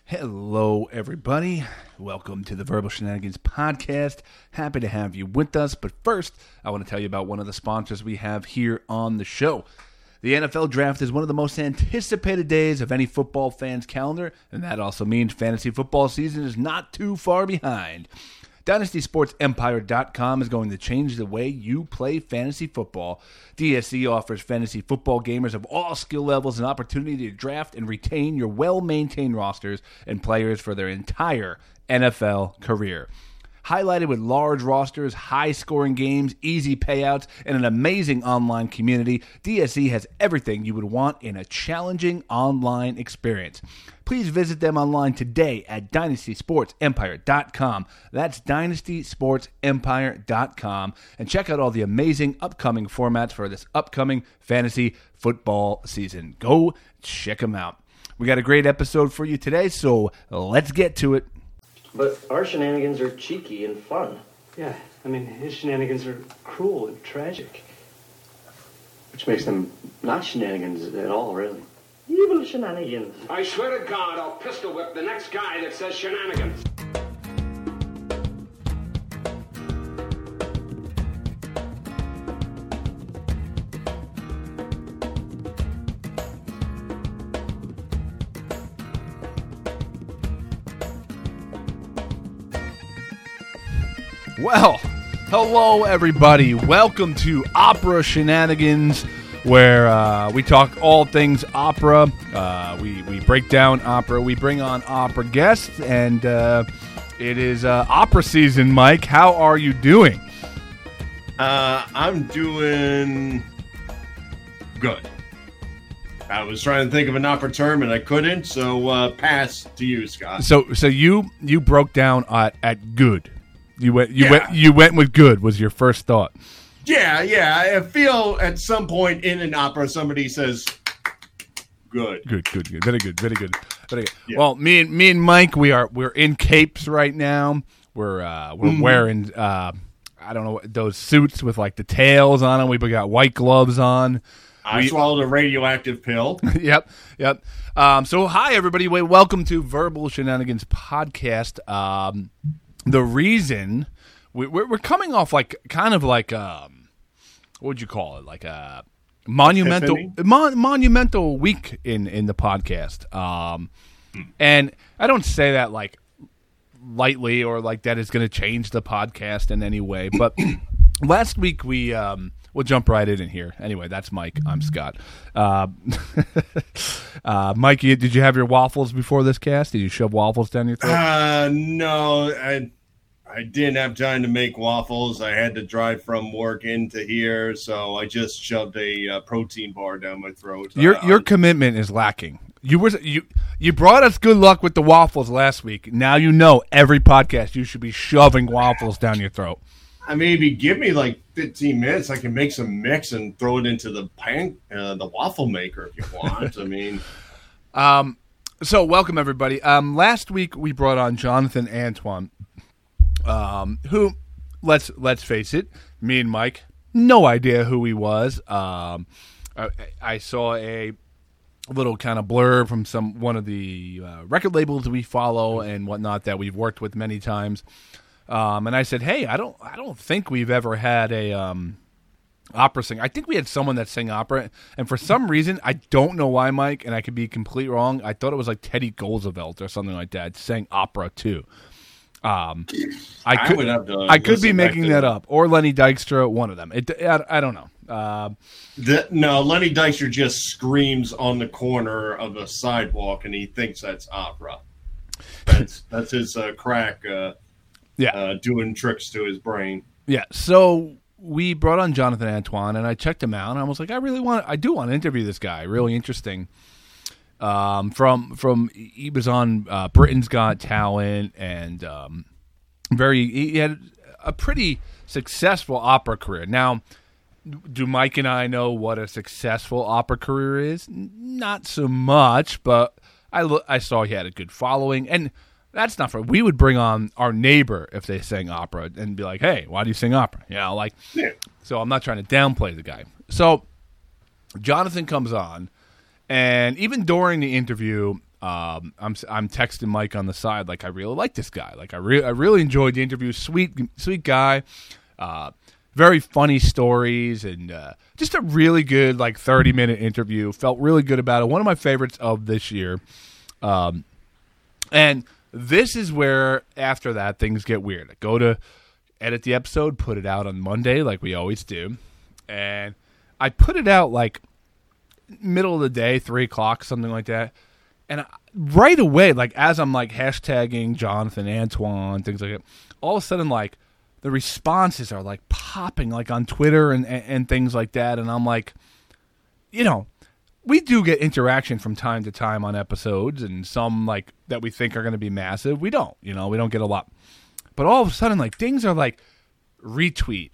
Hello, everybody. Welcome to the Verbal Shenanigans Podcast. Happy to have you with us. But first, I want to tell you about one of the sponsors we have here on the show. The NFL Draft is one of the most anticipated days of any football fan's calendar, and that also means fantasy football season is not too far behind. DynastySportsEmpire.com is going to change the way you play fantasy football. DSE offers fantasy football gamers of all skill levels an opportunity to draft and retain your well-maintained rosters and players for their entire NFL career. Highlighted with large rosters, high-scoring games, easy payouts, and an amazing online community, DSE has everything you would want in a challenging online experience. Please visit them online today at DynastySportsEmpire.com. That's DynastySportsEmpire.com. And check out all the amazing upcoming formats for this upcoming fantasy football season. Go check them out. We got a great episode for you today, so let's get to it. But our shenanigans are cheeky and fun. Yeah, I mean, his shenanigans are cruel and tragic. Which makes them not shenanigans at all, really. Evil shenanigans. I swear to God, I'll pistol whip the next guy that says shenanigans. Well, hello everybody. Welcome to Opera Shenanigans, where we talk all things opera. We break down opera. We bring on opera guests, and it is opera season. Mike, how are you doing? I'm doing good. I was trying to think of an opera term and I couldn't, so pass to you, Scott. So you broke down at good. You went with good was your first thought. Yeah. I feel at some point in an opera somebody says good. Good. Very good. Yeah. Well, me and Mike, we're in capes right now. We're wearing I don't know, those suits with like the tails on them. We got white gloves on. I swallowed a radioactive pill. Yep. So hi everybody. Welcome to Verbal Shenanigans Podcast. The reason we're coming off like kind of like what would you call it, like a monumental week in the podcast, and I don't say that like lightly or like that is going to change the podcast in any way. But last week we'll jump right in here. Anyway, that's Mike. I'm Scott. Mike, did you have your waffles before this cast? Did you shove waffles down your throat? No, I didn't have time to make waffles. I had to drive from work into here, so I just shoved a protein bar down my throat. Your commitment is lacking. You brought us good luck with the waffles last week. Now you know every podcast you should be shoving waffles down your throat. I maybe give me like 15 minutes. I can make some mix and throw it into the the waffle maker if you want. I mean, so welcome everybody. Last week we brought on Jonathan Antoine, who, let's face it, me and Mike, no idea who he was. I saw a little kind of blurb from one of the record labels we follow and whatnot that we've worked with many times. And I said, hey, I don't think we've ever had a opera singer. I think we had someone that sang opera, and for some reason, I don't know why, Mike, and I could be completely wrong. I thought it was like Teddy Goldschmidt or something like that sang opera too. I could be making that up, or Lenny Dykstra, one of them. I don't know. No, Lenny Dykstra just screams on the corner of a sidewalk, and he thinks that's opera. That's his crack. Doing tricks to his brain. Yeah, so we brought on Jonathan Antoine, and I checked him out, and I was like, I do want to interview this guy. Really interesting. He was on Britain's Got Talent, and he had a pretty successful opera career. Now, do Mike and I know what a successful opera career is? Not so much, but I saw he had a good following, and that's not for. We would bring on our neighbor if they sang opera and be like, "Hey, why do you sing opera?" Yeah. So I'm not trying to downplay the guy. So Jonathan comes on, and even during the interview, I'm texting Mike on the side, like, I really like this guy. Like, I really enjoyed the interview. Sweet guy. Very funny stories, and just a really good, like, 30-minute interview. Felt really good about it. One of my favorites of this year. And this is where, after that, things get weird. I go to edit the episode, put it out on Monday, like we always do. And I put it out, like, middle of the day, 3 o'clock, something like that. And right away, like, as I'm, like, hashtagging Jonathan, Antoine, things like that, all of a sudden, like, the responses are, like, popping, like, on Twitter and things like that. And I'm like, you know, we do get interaction from time to time on episodes, and some, like, that we think are going to be massive. We don't, we don't get a lot. But all of a sudden, like, things are, like, retweet,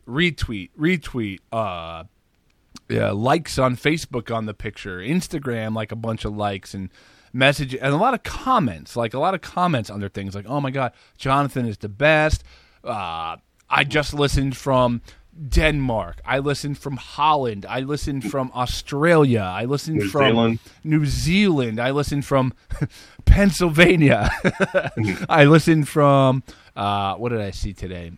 likes on Facebook on the picture, Instagram, like, a bunch of likes, and message, and a lot of comments under things like, oh my God, Jonathan is the best. I just listened from Denmark. I listened from Holland. I listened from Australia. I listened from New Zealand. I listened from Pennsylvania. I listened from, what did I see today?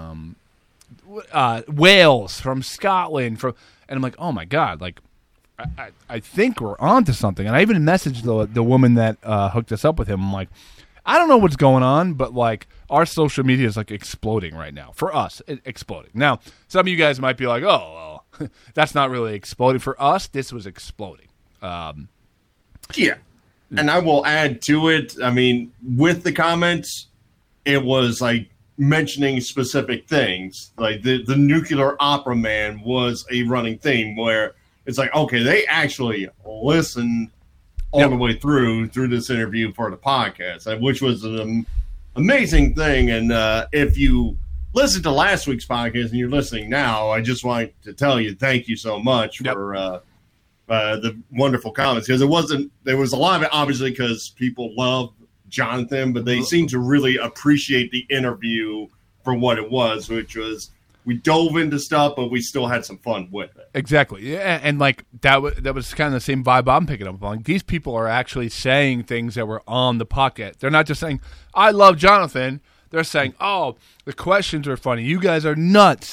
Wales, from Scotland. And I'm like, oh my God, like, I think we're on to something. And I even messaged the woman that hooked us up with him. I'm like, I don't know what's going on, but, like, our social media is, like, exploding right now. For us, exploding. Now, some of you guys might be like, oh, well, that's not really exploding. For us, this was exploding. Yeah. And I will add to it, I mean, with the comments, it was, like, mentioning specific things. Like, the Nuclear Opera Man was a running theme where it's like, okay, they actually listened all the way through this interview for the podcast, which was an amazing thing. And if you listened to last week's podcast and you're listening now, I just want to tell you thank you so much for the wonderful comments, because there was a lot of it, obviously, because people love Jonathan, but they seem to really appreciate the interview for what it was, which was, we dove into stuff, but we still had some fun with it. Exactly. Yeah, and like that was kind of the same vibe I'm picking up on. These people are actually saying things that were on the podcast. They're not just saying, I love Jonathan. They're saying, oh, the questions are funny. You guys are nuts.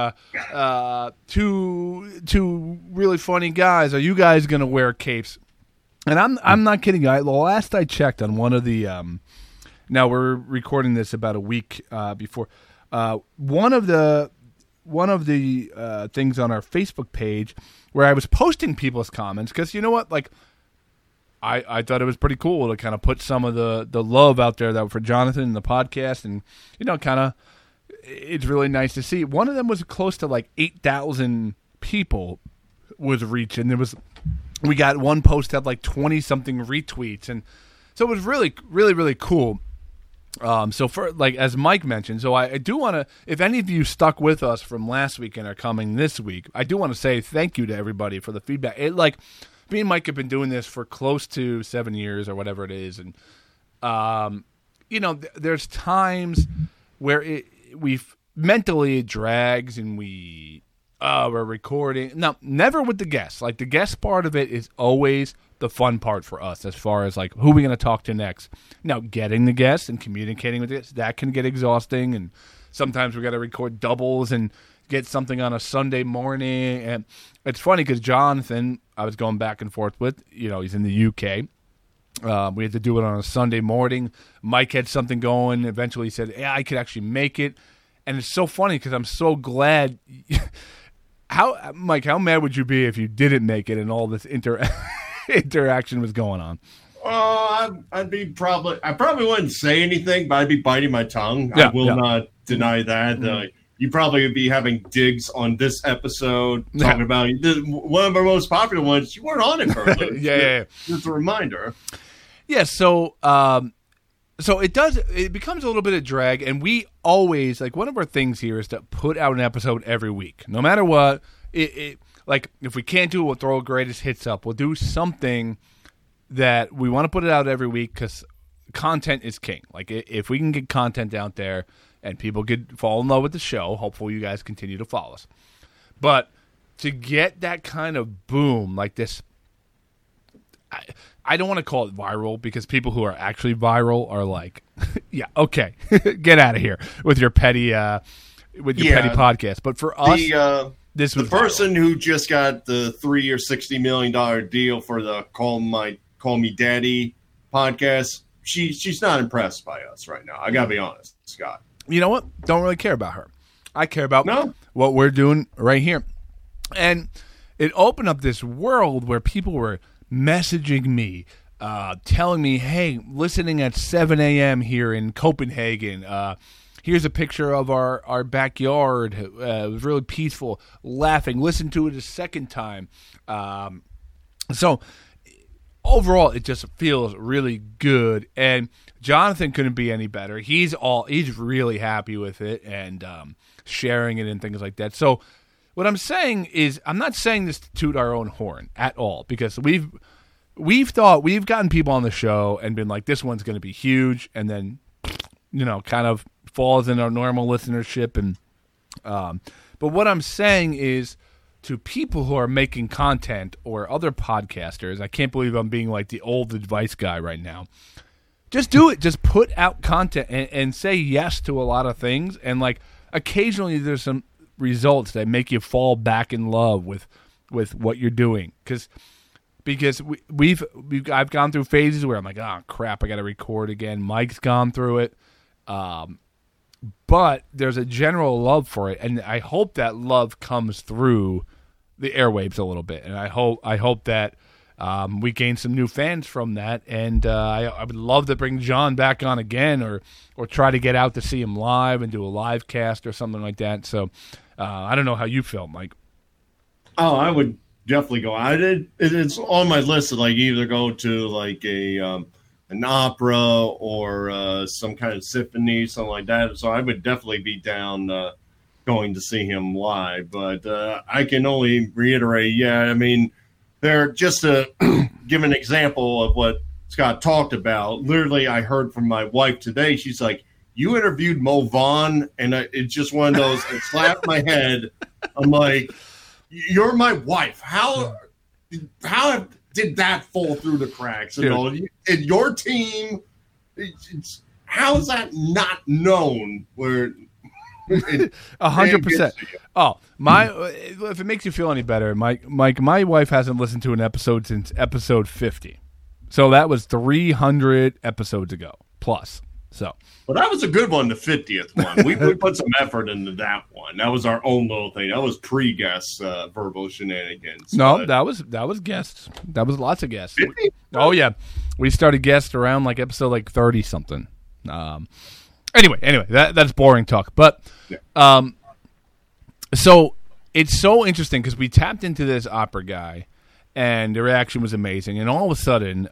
Two really funny guys. Are you guys going to wear capes? And I'm not kidding you. The last I checked on one of the now we're recording this about a week before. One of the things on our Facebook page where I was posting people's comments, because you know what, like, I thought it was pretty cool to kind of put some of the love out there that for Jonathan and the podcast, and kind of it's really nice to see. One of them was close to like 8,000 people was reached, and we got one post had like 20 something retweets, and so it was really, really, really cool. So for, like, as Mike mentioned, so I do want to, if any of you stuck with us from last week and are coming this week, I do want to say thank you to everybody for the feedback. Me and Mike have been doing this for close to 7 years or whatever it is. And, there's times where mentally it drags and we're recording. No, never with the guests. Like, the guest part of it is always the fun part for us, as far as like who we're going to talk to next. Now, getting the guests and communicating with guests, that can get exhausting, and sometimes we got to record doubles and get something on a Sunday morning. And it's funny because Jonathan, I was going back and forth with, he's in the UK. We had to do it on a Sunday morning. Mike had something going. Eventually he said, yeah, I could actually make it. And it's so funny because I'm so glad. Mike, how mad would you be if you didn't make it and all this interaction was going on? I probably wouldn't say anything, but I'd be biting my tongue. I will not deny that. Mm-hmm. You probably would be having digs on this episode, talking about one of our most popular ones. You weren't on it for a little. Yeah. Just a reminder. Yeah, so it becomes a little bit of drag, and we always, like, one of our things here is to put out an episode every week. No matter what, like, if we can't do it, we'll throw a greatest hits up. We'll do something that we want to put it out every week because content is king. Like, if we can get content out there and people fall in love with the show, hopefully you guys continue to follow us. But to get that kind of boom like this, I don't want to call it viral because people who are actually viral are like, yeah, okay, get out of here with your petty petty podcast. But for us, this was the person who just got the 3-year, $60 million deal for the Call Me Daddy podcast. She's not impressed by us right now. I gotta be honest, Scott. You know what? Don't really care about her. I care about what we're doing right here. And it opened up this world where people were messaging me, telling me, hey, listening at 7 a.m. here in Copenhagen. Here's a picture of our backyard. It was really peaceful, laughing. Listen to it a second time. So overall, it just feels really good. And Jonathan couldn't be any better. He's really happy with it and sharing it and things like that. So what I'm saying is, I'm not saying this to toot our own horn at all, because we've gotten people on the show and been like, this one's going to be huge, and then kind of falls in our normal listenership. And but what I'm saying is, to people who are making content or other podcasters, I can't believe I'm being like the old advice guy right now. Just do it. Just put out content and say yes to a lot of things. And like occasionally there's some results that make you fall back in love with what you're doing. Because I've gone through phases where I'm like, oh crap, I got to record again. Mike's gone through it. But there's a general love for it, and I hope that love comes through the airwaves a little bit. And I hope that we gain some new fans from that. And I would love to bring John back on again, or try to get out to see him live and do a live cast or something like that. So I don't know how you feel, Mike. Oh, I would definitely go. It's on my list to like either go to like an opera or some kind of symphony, something like that. So I would definitely be down going to see him live. But I can only reiterate, I mean, they're just to give an example of what Scott talked about. Literally, I heard from my wife today. She's like, you interviewed Mo Vaughn, and it's just one of those, it slapped my head. I'm like, you're my wife. How did that fall through the cracks? And all? And your team, how is that not known? Where 100%. Oh, if it makes you feel any better, Mike, my wife hasn't listened to an episode since episode 50. So that was 300 episodes ago plus. So, well, that was a good one, the 50th one. We put some effort into that one. That was our own little thing. That was pre-guest verbal shenanigans. No, that was guests. That was lots of guests. 50? Oh yeah, we started guests around like episode like 30 something. Anyway, that's boring talk. But so it's so interesting because we tapped into this opera guy, and the reaction was amazing. And all of a sudden,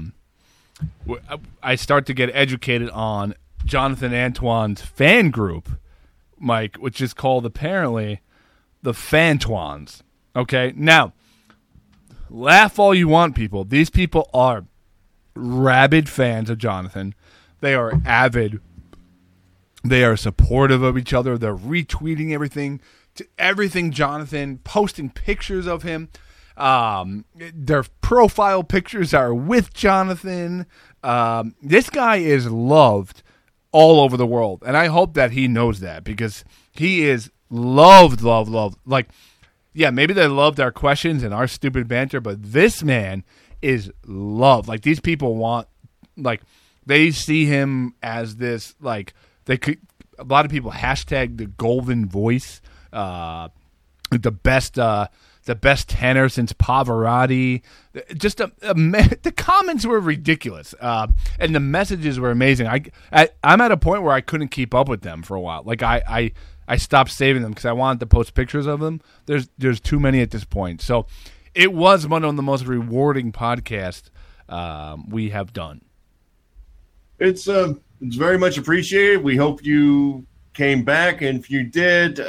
I start to get educated on Jonathan Antoine's fan group, Mike, which is called apparently the Fantwans. Okay, now laugh all you want, people. These people are rabid fans of Jonathan. They are avid. They are supportive of each other. They're retweeting everything Jonathan, posting pictures of him. Their profile pictures are with Jonathan. This guy is loved all over the world, and I hope that he knows that, because he is loved. Like, yeah, maybe they loved our questions and our stupid banter, but this man is loved. Like, these people they see him as this, like, a lot of people hashtag the golden voice, the best tenor since Pavarotti. Just the comments were ridiculous, and the messages were amazing. I'm at a point where I couldn't keep up with them for a while. Like I stopped saving them because I wanted to post pictures of them. There's too many at this point. So it was one of the most rewarding podcasts we have done. It's very much appreciated. We hope you came back, and if you did.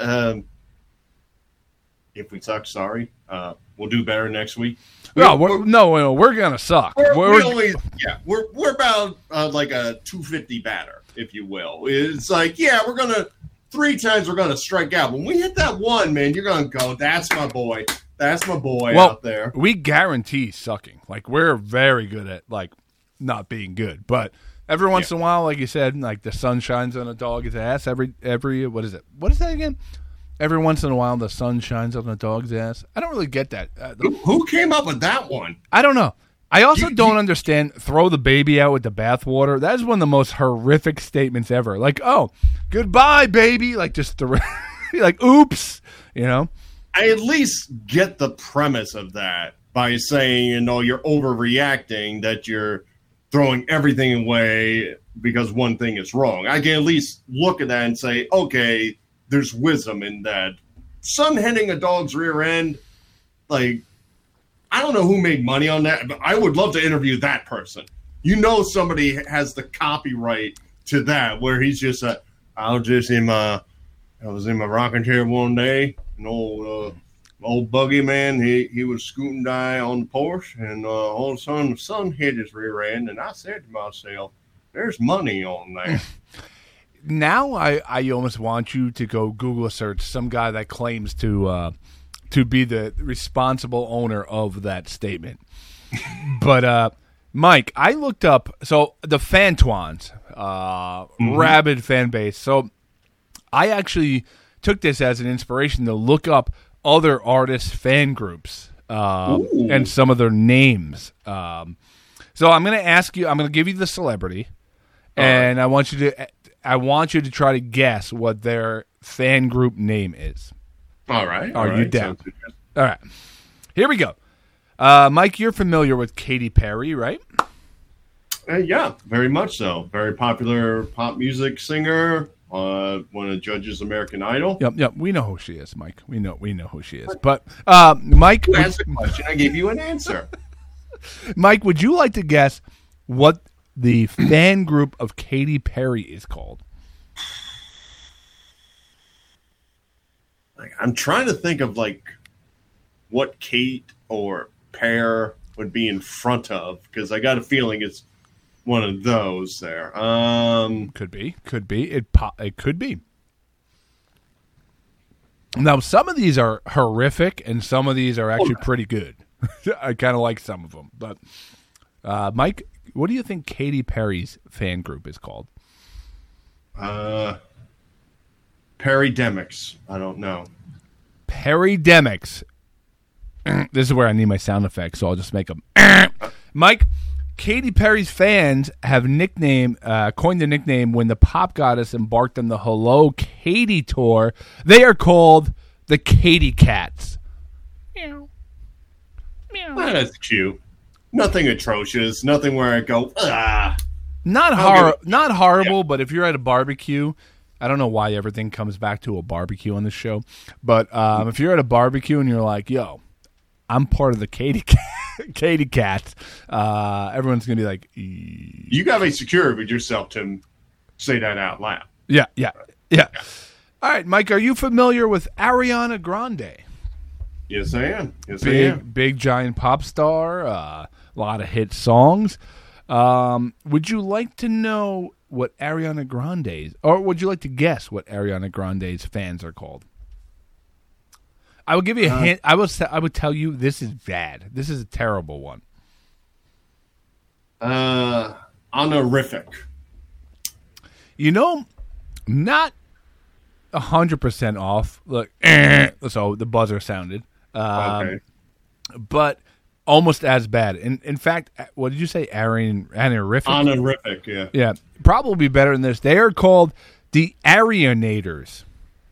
If we suck, sorry. We'll do better next week. We're gonna suck. We're about like a 250 batter, if you will. It's like, we're gonna 3 times we're gonna strike out. When we hit that one, man, you're gonna go, that's my boy. That's my boy Well, out there. we guarantee sucking. Like, we're very good at, like, not being good. But every once in a while, like you said, like, the sun shines on a dog's ass. Every what is it? What is that again? Every once in a while, the sun shines on a dog's ass. I don't really get that. Who came up with that one? I don't know. I also don't understand throw the baby out with the bathwater. That is one of the most horrific statements ever. Like, oh, goodbye, baby. Like, just like, oops, you know? I at least get the premise of that by saying, you're overreacting, that you're throwing everything away because one thing is wrong. I can at least look at that and say, okay, there's wisdom in that. Sun hitting a dog's rear end, like, I don't know who made money on that, but I would love to interview that person. Somebody has the copyright to that, where he's just I was in my rocking chair one day, an old buggy man, he was scooting by on the porch, and all of a sudden the sun hit his rear end, and I said to myself, there's money on that. Now I almost want you to go Google search some guy that claims to be the responsible owner of that statement. But Mike, I looked up the Fantwans, rabid fan base. So I actually took this as an inspiration to look up other artists' fan groups and some of their names. So I'm going to ask you. I'm going to give you the celebrity, and I want you to try to guess what their fan group name is. All right. Are you down? All right. Here we go. Mike, you're familiar with Katy Perry, right? Yeah, very much so. Very popular pop music singer. One of Judges American Idol. Yep. We know who she is, Mike. We know who she is. But Mike, you asked a question. I gave you an answer. Mike, would you like to guess what the fan group of Katy Perry is called? I'm trying to think of what Kate or Pear would be in front of, because I got a feeling it's one of those there. Could be. It could be. Now, some of these are horrific, and some of these are actually pretty good. I kind of like some of them. But, Mike, what do you think Katy Perry's fan group is called? Perry-demics. I don't know. Perry-demics. This is where I need my sound effects, so I'll just make them. Mike, Katy Perry's fans have coined the nickname when the pop goddess embarked on the Hello Katy tour. They are called the Katy Cats. Meow. Meow. Well, that's cute. Nothing atrocious. Nothing where I go, Not horrible, but if you're at a barbecue, I don't know why everything comes back to a barbecue on this show, but if you're at a barbecue and you're like, yo, I'm part of the Katy Cats, everyone's going to be like, you got to be secure with yourself to say that out loud. Yeah. All right, Mike, are you familiar with Ariana Grande? Yes, I am. Big giant pop star, a lot of hit songs. Would you like to know what Ariana Grande's, or would you like to guess what Ariana Grande's fans are called? I will give you a hint. I would tell you this is bad. This is a terrible one. Honorific. Not 100% off. Look, so the buzzer sounded. Okay. But almost as bad. In fact, what did you say? Honorific? Honorific, yeah. Yeah, probably better than this. They are called the Arianators.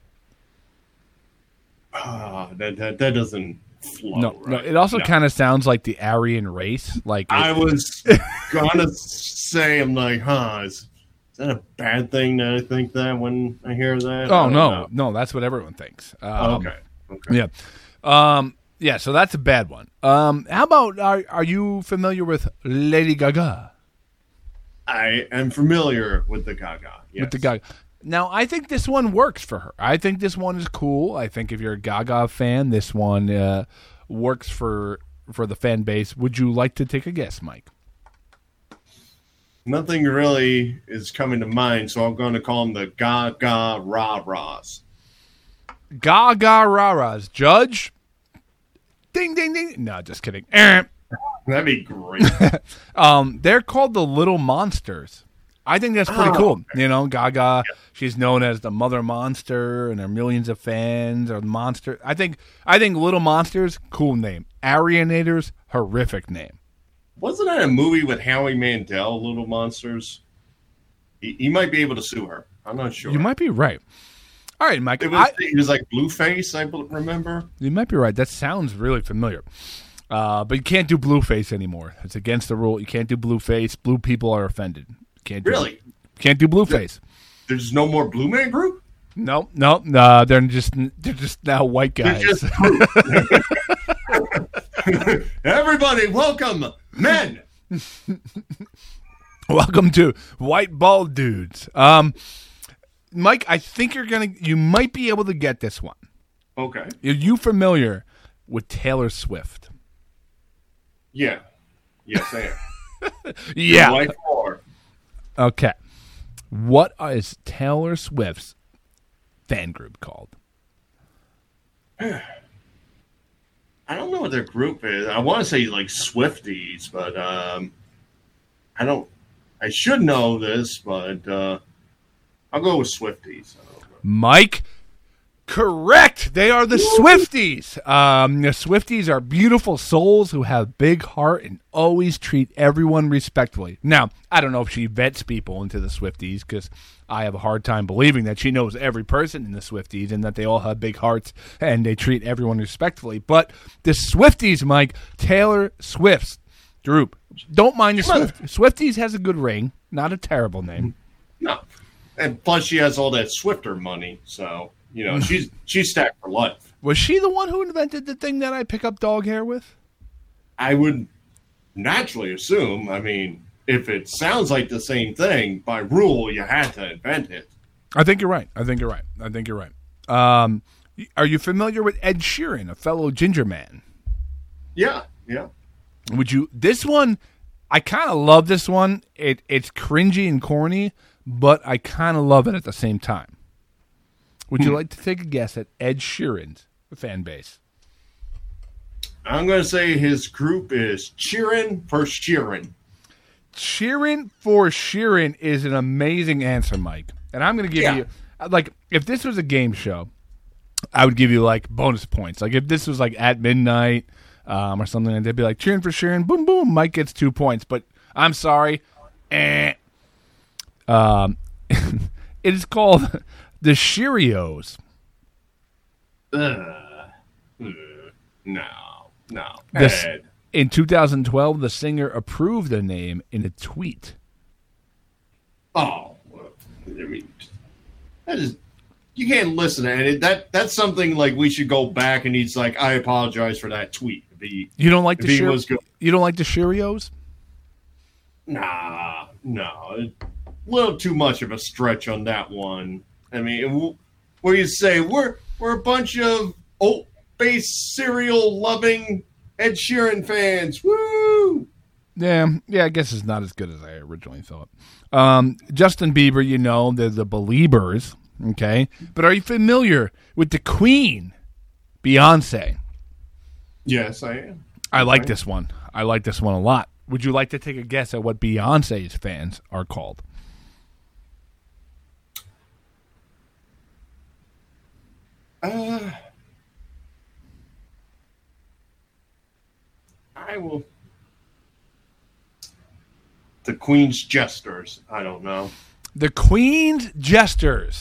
That doesn't flow. No, it also kind of sounds like the Aryan race. I was gonna say, I'm like, is that a bad thing that I think that when I hear that? Oh no, that's what everyone thinks. Okay. Yeah. So that's a bad one. How about are you familiar with Lady Gaga? I am familiar with the Gaga. Yes. With the Gaga. Now, I think this one works for her. I think this one is cool. I think if you're a Gaga fan, this one works for the fan base. Would you like to take a guess, Mike? Nothing really is coming to mind, so I'm going to call them the Gaga Rah-Rahs. Gaga Rah-Rahs. Judge, Ding, ding, ding. No, just kidding. That'd be great. They're called the Little Monsters. I think that's pretty cool. Okay. You know, Gaga, she's known as the Mother Monster, and there are millions of fans or Monster. I think Little Monsters, cool name. Arianators, horrific name. Wasn't that a movie with Howie Mandel, Little Monsters? He might be able to sue her. I'm not sure. You might be right. All right, Mike. He was like Blueface, I remember. You might be right. That sounds really familiar. But you can't do Blueface anymore. It's against the rule. You can't do Blueface. Blue people are offended. Can't do Can't do Blueface. There's no more Blue Man Group? No. They're just now white guys. They're just Everybody, welcome, men. Welcome to White Bald Dudes. Mike, I think you might be able to get this one. Okay. Are you familiar with Taylor Swift? Yeah. Yes, I am. Yeah. Life or. Okay. What is Taylor Swift's fan group called? I don't know what their group is. I want to say like Swifties, but I should know this, but I'll go with Swifties. Mike, correct. They are the Swifties. The Swifties are beautiful souls who have big heart and always treat everyone respectfully. Now, I don't know if she vets people into the Swifties because I have a hard time believing that she knows every person in the Swifties and that they all have big hearts and they treat everyone respectfully. But the Swifties, Mike, Taylor Swift's group. Don't mind the Swifties has a good ring, not a terrible name. No. And plus she has all that Swifter money, so, you know, she's stacked for life. Was she the one who invented the thing that I pick up dog hair with? I would naturally assume. I mean, if it sounds like the same thing, by rule, you had to invent it. I think you're right. Are you familiar with Ed Sheeran, a fellow ginger man? Yeah. This one, I kind of love this one. It's cringy and corny, but I kind of love it at the same time. Would you like to take a guess at Ed Sheeran's fan base? I'm going to say his group is Cheerin' for Sheeran. Cheerin' for Sheeran is an amazing answer, Mike. And I'm going to give you, like, if this was a game show, I would give you, like, bonus points. Like, if this was, like, at midnight or something, and they'd be like, cheering for Sheeran, boom, boom, Mike gets 2 points. But I'm sorry. It is called the Cheerios. No. In 2012, the singer approved the name in a tweet. Oh, I mean, you can't listen to it. That's something like we should go back and he's like, I apologize for that tweet. You don't like the You don't like the Cheerios? Nah, no, a little too much of a stretch on that one. I mean, what do you say? We're a bunch of oat-based cereal loving Ed Sheeran fans. Woo! Yeah, I guess it's not as good as I originally thought. Justin Bieber, you know, they're the Beliebers, okay? But are you familiar with the Queen, Beyonce? Yes, I am. I like this one. I like this one a lot. Would you like to take a guess at what Beyonce's fans are called? I will. The Queen's Jesters. I don't know. The Queen's Jesters.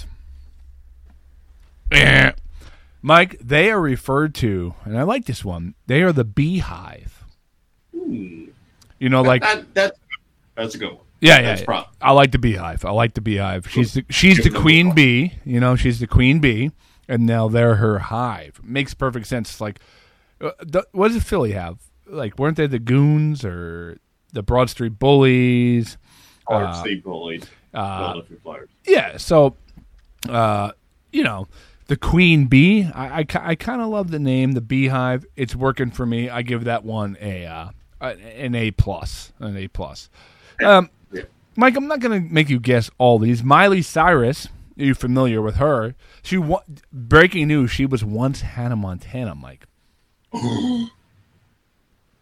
Mike, they are referred to, and I like this one, they are the Beehive. You know, like... That's a good one. Yeah. I like the Beehive. She's the queen bee. You know, she's the queen bee, and now they're her hive. Makes perfect sense. Like, what does Philly have? Like, weren't they the Goons or the Broad Street Bullies? Broad Street Bullies. Yeah, so, you know, the queen bee. I kind of love the name, the Beehive. It's working for me. I give that one an A+. An A+. Mike, I'm not going to make you guess all these. Miley Cyrus, are you familiar with her? Breaking news, she was once Hannah Montana, Mike.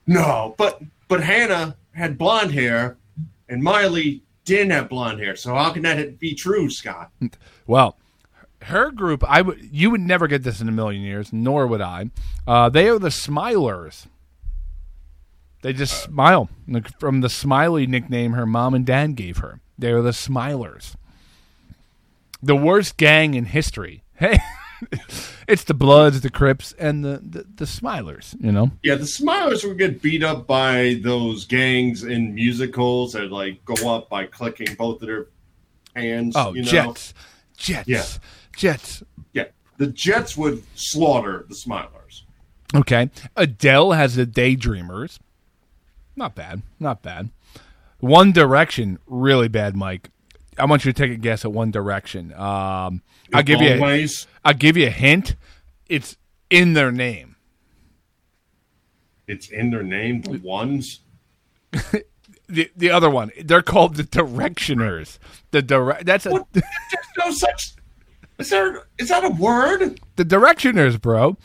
No, but Hannah had blonde hair, and Miley didn't have blonde hair. So how can that be true, Scott? Well, her group, you would never get this in a million years, nor would I. They are the Smilers. They just smile from the Smiley nickname her mom and dad gave her. They are the Smilers. The worst gang in history. Hey, it's the Bloods, the Crips, and the Smilers, you know? Yeah, the Smilers would get beat up by those gangs in musicals that, like, go up by clicking both of their hands. Oh, you know? Jets. Yeah. Jets. Yeah, the Jets would slaughter the Smilers. Okay. Adele has the Daydreamers. Not bad. One Direction, really bad, Mike. I want you to take a guess at One Direction. I'll give you a hint. It's in their name. It's in their name. The Ones. The other one. They're called the Directioners. That's what? There's no such. Is that a word? The Directioners, bro.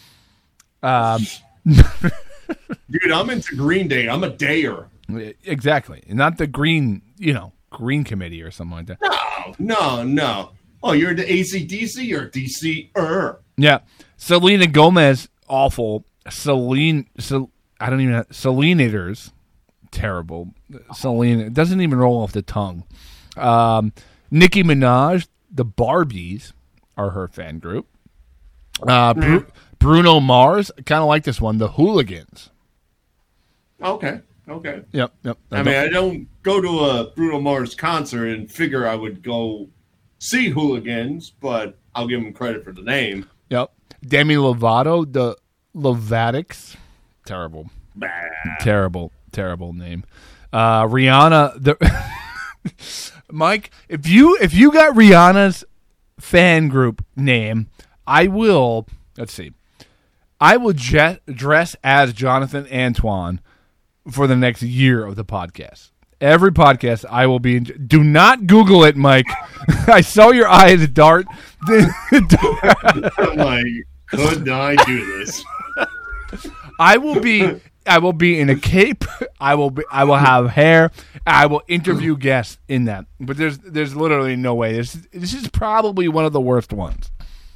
Dude, I'm into Green Day. I'm a dayer. Exactly. Not the Green Committee or something like that. No. Oh, you're the AC/DC? You're a DC-er. Yeah. Selena Gomez, awful. Selenators, terrible. Selena, doesn't even roll off the tongue. Nicki Minaj, the Barbies are her fan group. Bruno Mars, kind of like this one, the Hooligans. Okay. Yep. I mean, I don't go to a Bruno Mars concert and figure I would go see Hooligans, but I'll give him credit for the name. Yep. Demi Lovato, the Lovatics. Terrible. Bah. Terrible name. Rihanna, Mike, if you got Rihanna's fan group name, I will dress as Jonathan Antoine for the next year of the podcast. Every podcast I will be do not Google it, Mike. I saw your eyes dart. I'm like, could I do this? I will be in a cape. I will have hair. I will interview guests in that. But there's literally no way. This is probably one of the worst ones.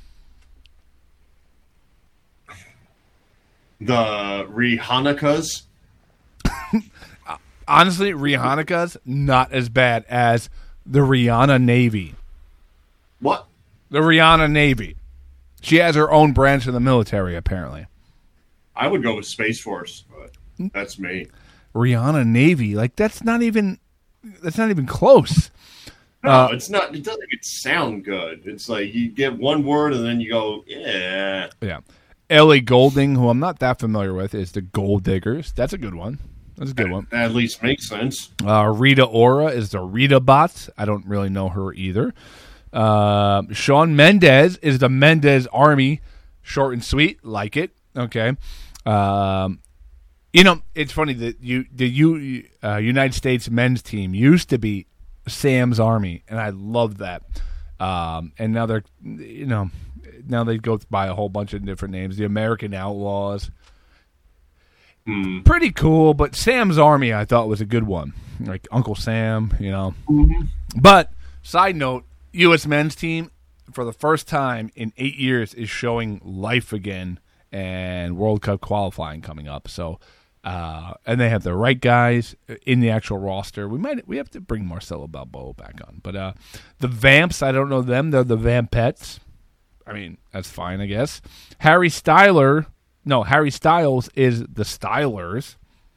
The Rihannakas. Honestly, Rihanna's not as bad as the Rihanna Navy. What? The Rihanna Navy. She has her own branch of the military, apparently. I would go with Space Force, but that's me. Rihanna Navy, like that's not even close. No, it's not. It doesn't even sound good. It's like you get one word and then you go, yeah. Yeah. Ellie Goulding, who I'm not that familiar with, is the Gold Diggers. That's a good one. That's a good one. That at least makes sense. Rita Ora is the Rita Bots. I don't really know her either. Shawn Mendes is the Mendes Army. Short and sweet. Like it. Okay. It's funny that the United States men's team used to be Sam's Army, and I love that. And now they're, now they go by a whole bunch of different names. The American Outlaws. Pretty cool, but Sam's Army I thought was a good one. Like Uncle Sam, Mm-hmm. But, side note, U.S. men's team, for the first time in 8 years, is showing life again, and World Cup qualifying coming up. So, and they have the right guys in the actual roster. We have to bring Marcelo Balboa back on. But the Vamps, I don't know them. They're the Vampettes. I mean, that's fine, I guess. Harry Styles is the Stylers.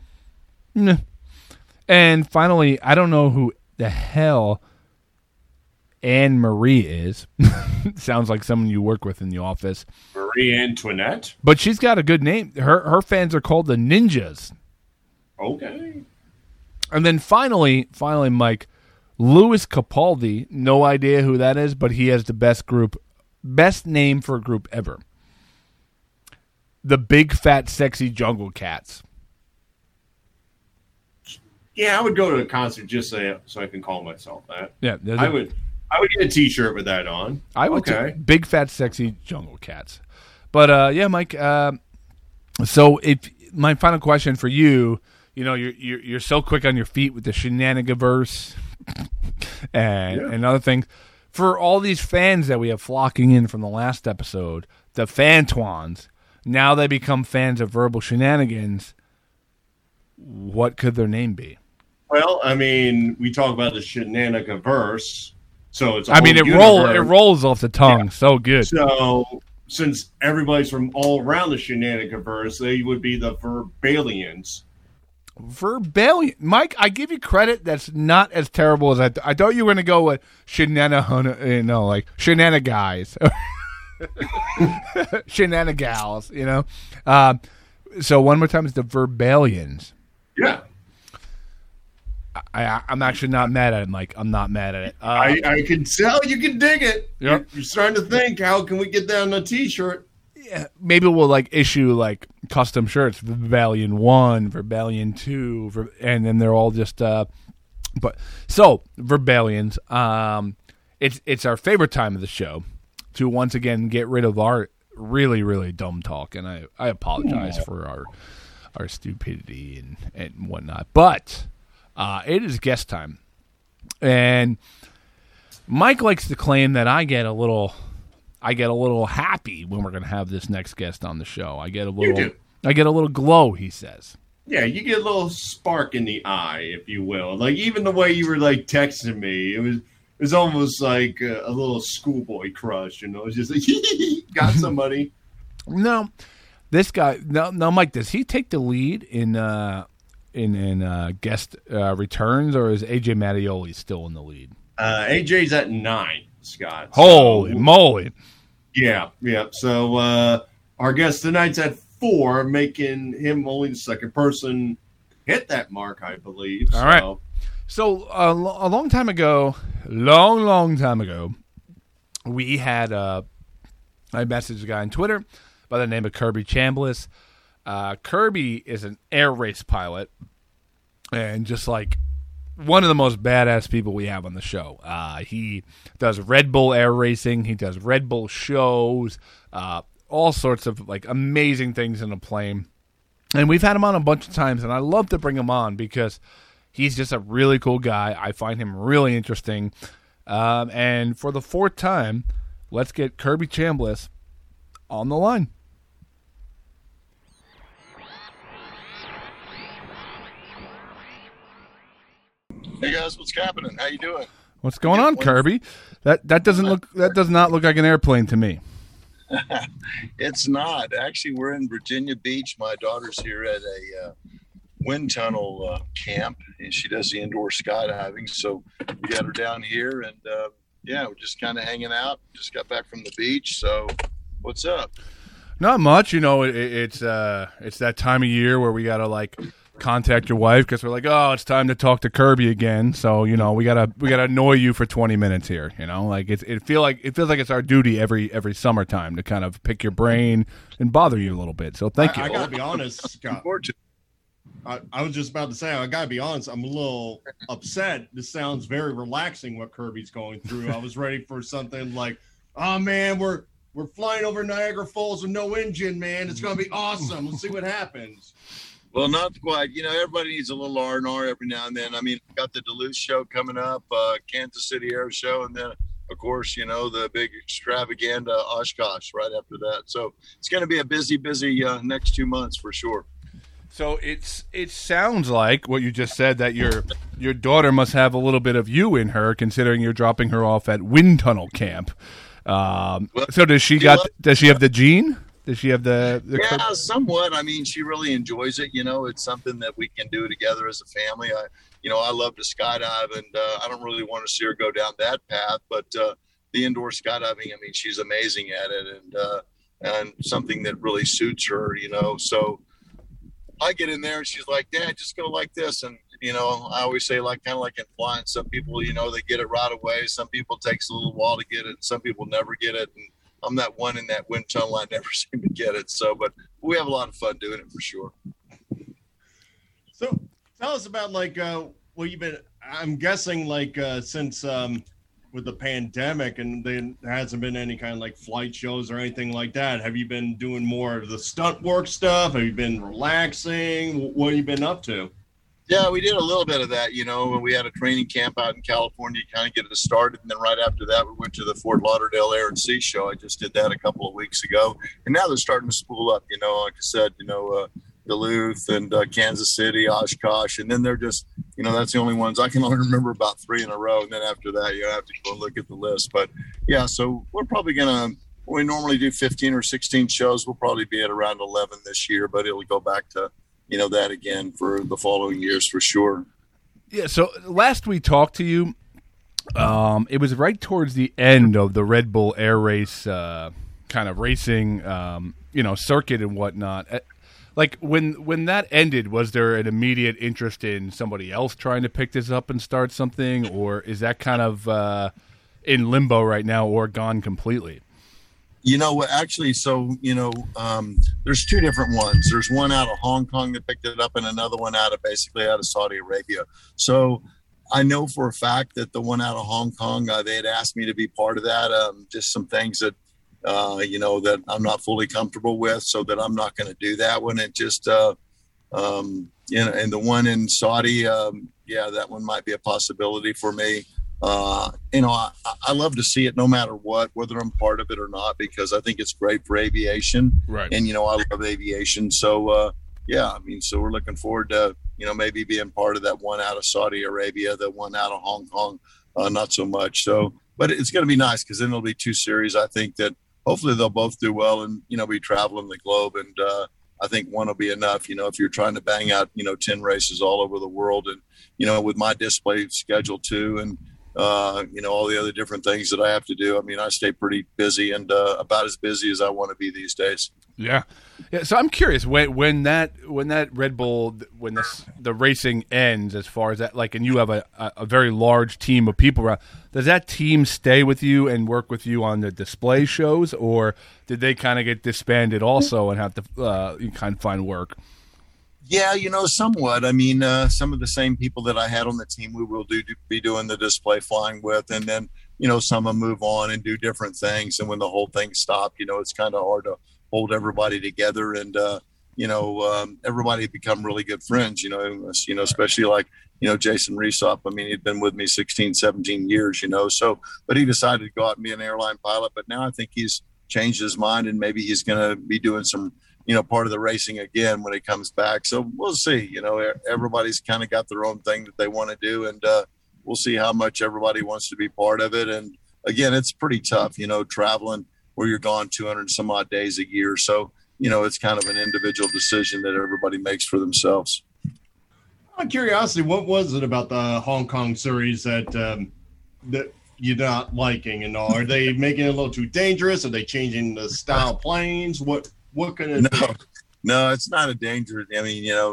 And finally, I don't know who the hell Anne Marie is. Sounds like someone you work with in the office. Marie Antoinette? But she's got a good name. Her fans are called the Ninjas. Okay. And then finally, Mike, Louis Capaldi, no idea who that is, but he has the best name for a group ever. The Big Fat Sexy Jungle Cats. Yeah, I would go to a concert just so I can call myself that. Yeah, I would get a T-shirt with that on. I would too. Big Fat Sexy Jungle Cats. But yeah, Mike. So if my final question for you, you're so quick on your feet with the Shenanigaverse and other things. For all these fans that we have flocking in from the last episode, the Fantwans, now they become fans of Verbal Shenanigans. What could their name be? Well, I mean, we talk about the Shenanigaverse, so it's. It rolls off the tongue so good. So, since everybody's from all around the Shenanigaverse, they would be the Verbalians. Verbalian, Mike. I give you credit. That's not as terrible as I thought you were going to go with like Shenanigans, Shenanigals. So one more time, it's the Verbalians. Yeah. I'm actually not mad at it, Mike. I'm not mad at it. I can tell you can dig it. Yep. You're starting to think, how can we get that on a T-shirt? Yeah, maybe we'll issue custom shirts, Verbalian 1, Verbalian 2, and then they're all just. But so Verbalians, it's our favorite time of the show to once again get rid of our really really dumb talk, and I apologize for our stupidity and whatnot, but. It is guest time, and Mike likes to claim that I get a little happy when we're going to have this next guest on the show. I get a little glow. He says, "Yeah, you get a little spark in the eye, if you will. Like even the way you were texting me, it was almost like a little schoolboy crush. It's just like got somebody." No, this guy. No, Mike. Does he take the lead in guest returns, or is AJ Mattioli still in the lead? AJ's at 9, Scott. Holy moly! Yeah. So our guest tonight's at 4, making him only the second person hit that mark, I believe. All right. So a long time ago, long time ago, we had I messaged a guy on Twitter by the name of Kirby Chambliss. Kirby is an air race pilot and just one of the most badass people we have on the show. He does Red Bull air racing. He does Red Bull shows, all sorts of amazing things in a plane. And we've had him on a bunch of times, and I love to bring him on because he's just a really cool guy. I find him really interesting. And for the 4th time, let's get Kirby Chambliss on the line. Hey guys, what's happening? How you doing? What's going on, Kirby? That does not look like an airplane to me. It's not. Actually, we're in Virginia Beach. My daughter's here at a wind tunnel camp, and she does the indoor skydiving. So we got her down here, and we're just kind of hanging out. Just got back from the beach. So what's up? Not much. It's that time of year where we gotta contact your wife because we're it's time to talk to Kirby again. So we gotta annoy you for 20 minutes here. It feels like it's our duty every summertime to kind of pick your brain and bother you a little bit. So thank you. I gotta be honest, Scott. I was just about to say, I gotta be honest, I'm a little upset. This sounds very relaxing what Kirby's going through. I was ready for something like, oh man, we're flying over Niagara Falls with no engine, man. It's gonna be awesome. Let's see what happens. Well, not quite. Everybody needs a little R&R every now and then. I mean, got the Duluth show coming up, Kansas City Air Show, and then, of course, the big extravaganza Oshkosh right after that. So it's going to be a busy next 2 months for sure. So it sounds like what you just said, that your daughter must have a little bit of you in her, considering you're dropping her off at wind tunnel camp. So does she have the gene? Does she have the yeah, somewhat. I mean, she really enjoys it. It's something that we can do together as a family. I love to skydive, and I don't really want to see her go down that path. But the indoor skydiving, I mean, she's amazing at it, and something that really suits her. So I get in there, and she's like, "Dad, just go like this." And I always say, kind of like in flying, some people, they get it right away. Some people it takes a little while to get it, and some people never get it. And I'm that one in that wind tunnel. I never seem to get it. So, but we have a lot of fun doing it for sure. So tell us about you've been, I'm guessing since with the pandemic, and there hasn't been any kind of like flight shows or anything like that. Have you been doing more of the stunt work stuff? Have you been relaxing? What have you been up to? Yeah, we did a little bit of that, when we had a training camp out in California to kind of get us started. And then right after that, we went to the Fort Lauderdale Air and Sea Show. I just did that a couple of weeks ago. And now they're starting to spool up, like I said, Duluth and Kansas City, Oshkosh. And then they're just, that's the only ones. I can only remember about 3 in a row. And then after that, you have to go and look at the list. But, yeah, so we're probably we normally do 15 or 16 shows. We'll probably be at around 11 this year, but it'll go back to that again for the following years for sure. Yeah, so last we talked to you, it was right towards the end of the Red Bull Air Race kind of racing, circuit and whatnot. Like, when that ended, was there an immediate interest in somebody else trying to pick this up and start something, or is that kind of in limbo right now or gone completely? Actually, so, there's 2 different ones. There's one out of Hong Kong that picked it up and another one out of Saudi Arabia. So I know for a fact that the one out of Hong Kong, they had asked me to be part of that. Just some things that, that I'm not fully comfortable with, so that I'm not going to do that one. It just, and the one in Saudi, that one might be a possibility for me. I love to see it no matter what, whether I'm part of it or not, because I think it's great for aviation. Right. And, I love aviation. So, so we're looking forward to, maybe being part of that one out of Saudi Arabia, the one out of Hong Kong, not so much. So, but it's going to be nice because then there'll be 2 series. I think that hopefully they'll both do well and, be traveling the globe. And I think one will be enough, if you're trying to bang out, 10 races all over the world. And, with my display schedule too, and, all the other different things that I have to do. I mean, I stay pretty busy and about as busy as I want to be these days. Yeah. So I'm curious when that Red Bull, when the racing ends, as far as that, like, and you have a very large team of people around, does that team stay with you and work with you on the display shows, or did they kind of get disbanded also and have to kind of find work? Yeah, somewhat. I mean, some of the same people that I had on the team, we will be doing the display flying with, and then, some will move on and do different things. And when the whole thing stopped, it's kind of hard to hold everybody together, and, everybody become really good friends, especially like, Jason Reesop. I mean, he'd been with me 16, 17 years, so, but he decided to go out and be an airline pilot. But now I think he's changed his mind, and maybe he's going to be doing some, part of the racing again when he comes back. So we'll see. Everybody's kind of got their own thing that they want to do, and we'll see how much everybody wants to be part of it. And again, it's pretty tough, traveling where you're gone 200 some odd days a year. So, it's kind of an individual decision that everybody makes for themselves. Out of curiosity, what was it about the Hong Kong series that you're not liking? And are they making it a little too dangerous? Are they changing the style planes? What can it be? No, it's not a danger. I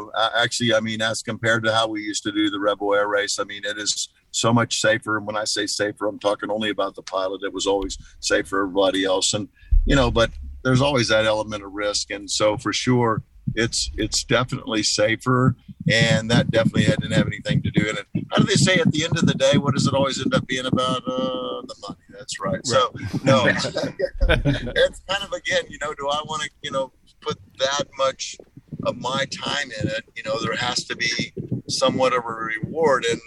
mean, as compared to how we used to do the Rebel Air Race, I mean, it is so much safer. And when I say safer, I'm talking only about the pilot. It was always safe for everybody else. And, but there's always that element of risk. And so for sure, it's definitely safer. And that definitely didn't have anything to do in it. How do they say at the end of the day, what does it always end up being about? The money. That's right. So, no, it's kind of, again, do I want to, put that much of my time in it? There has to be somewhat of a reward, and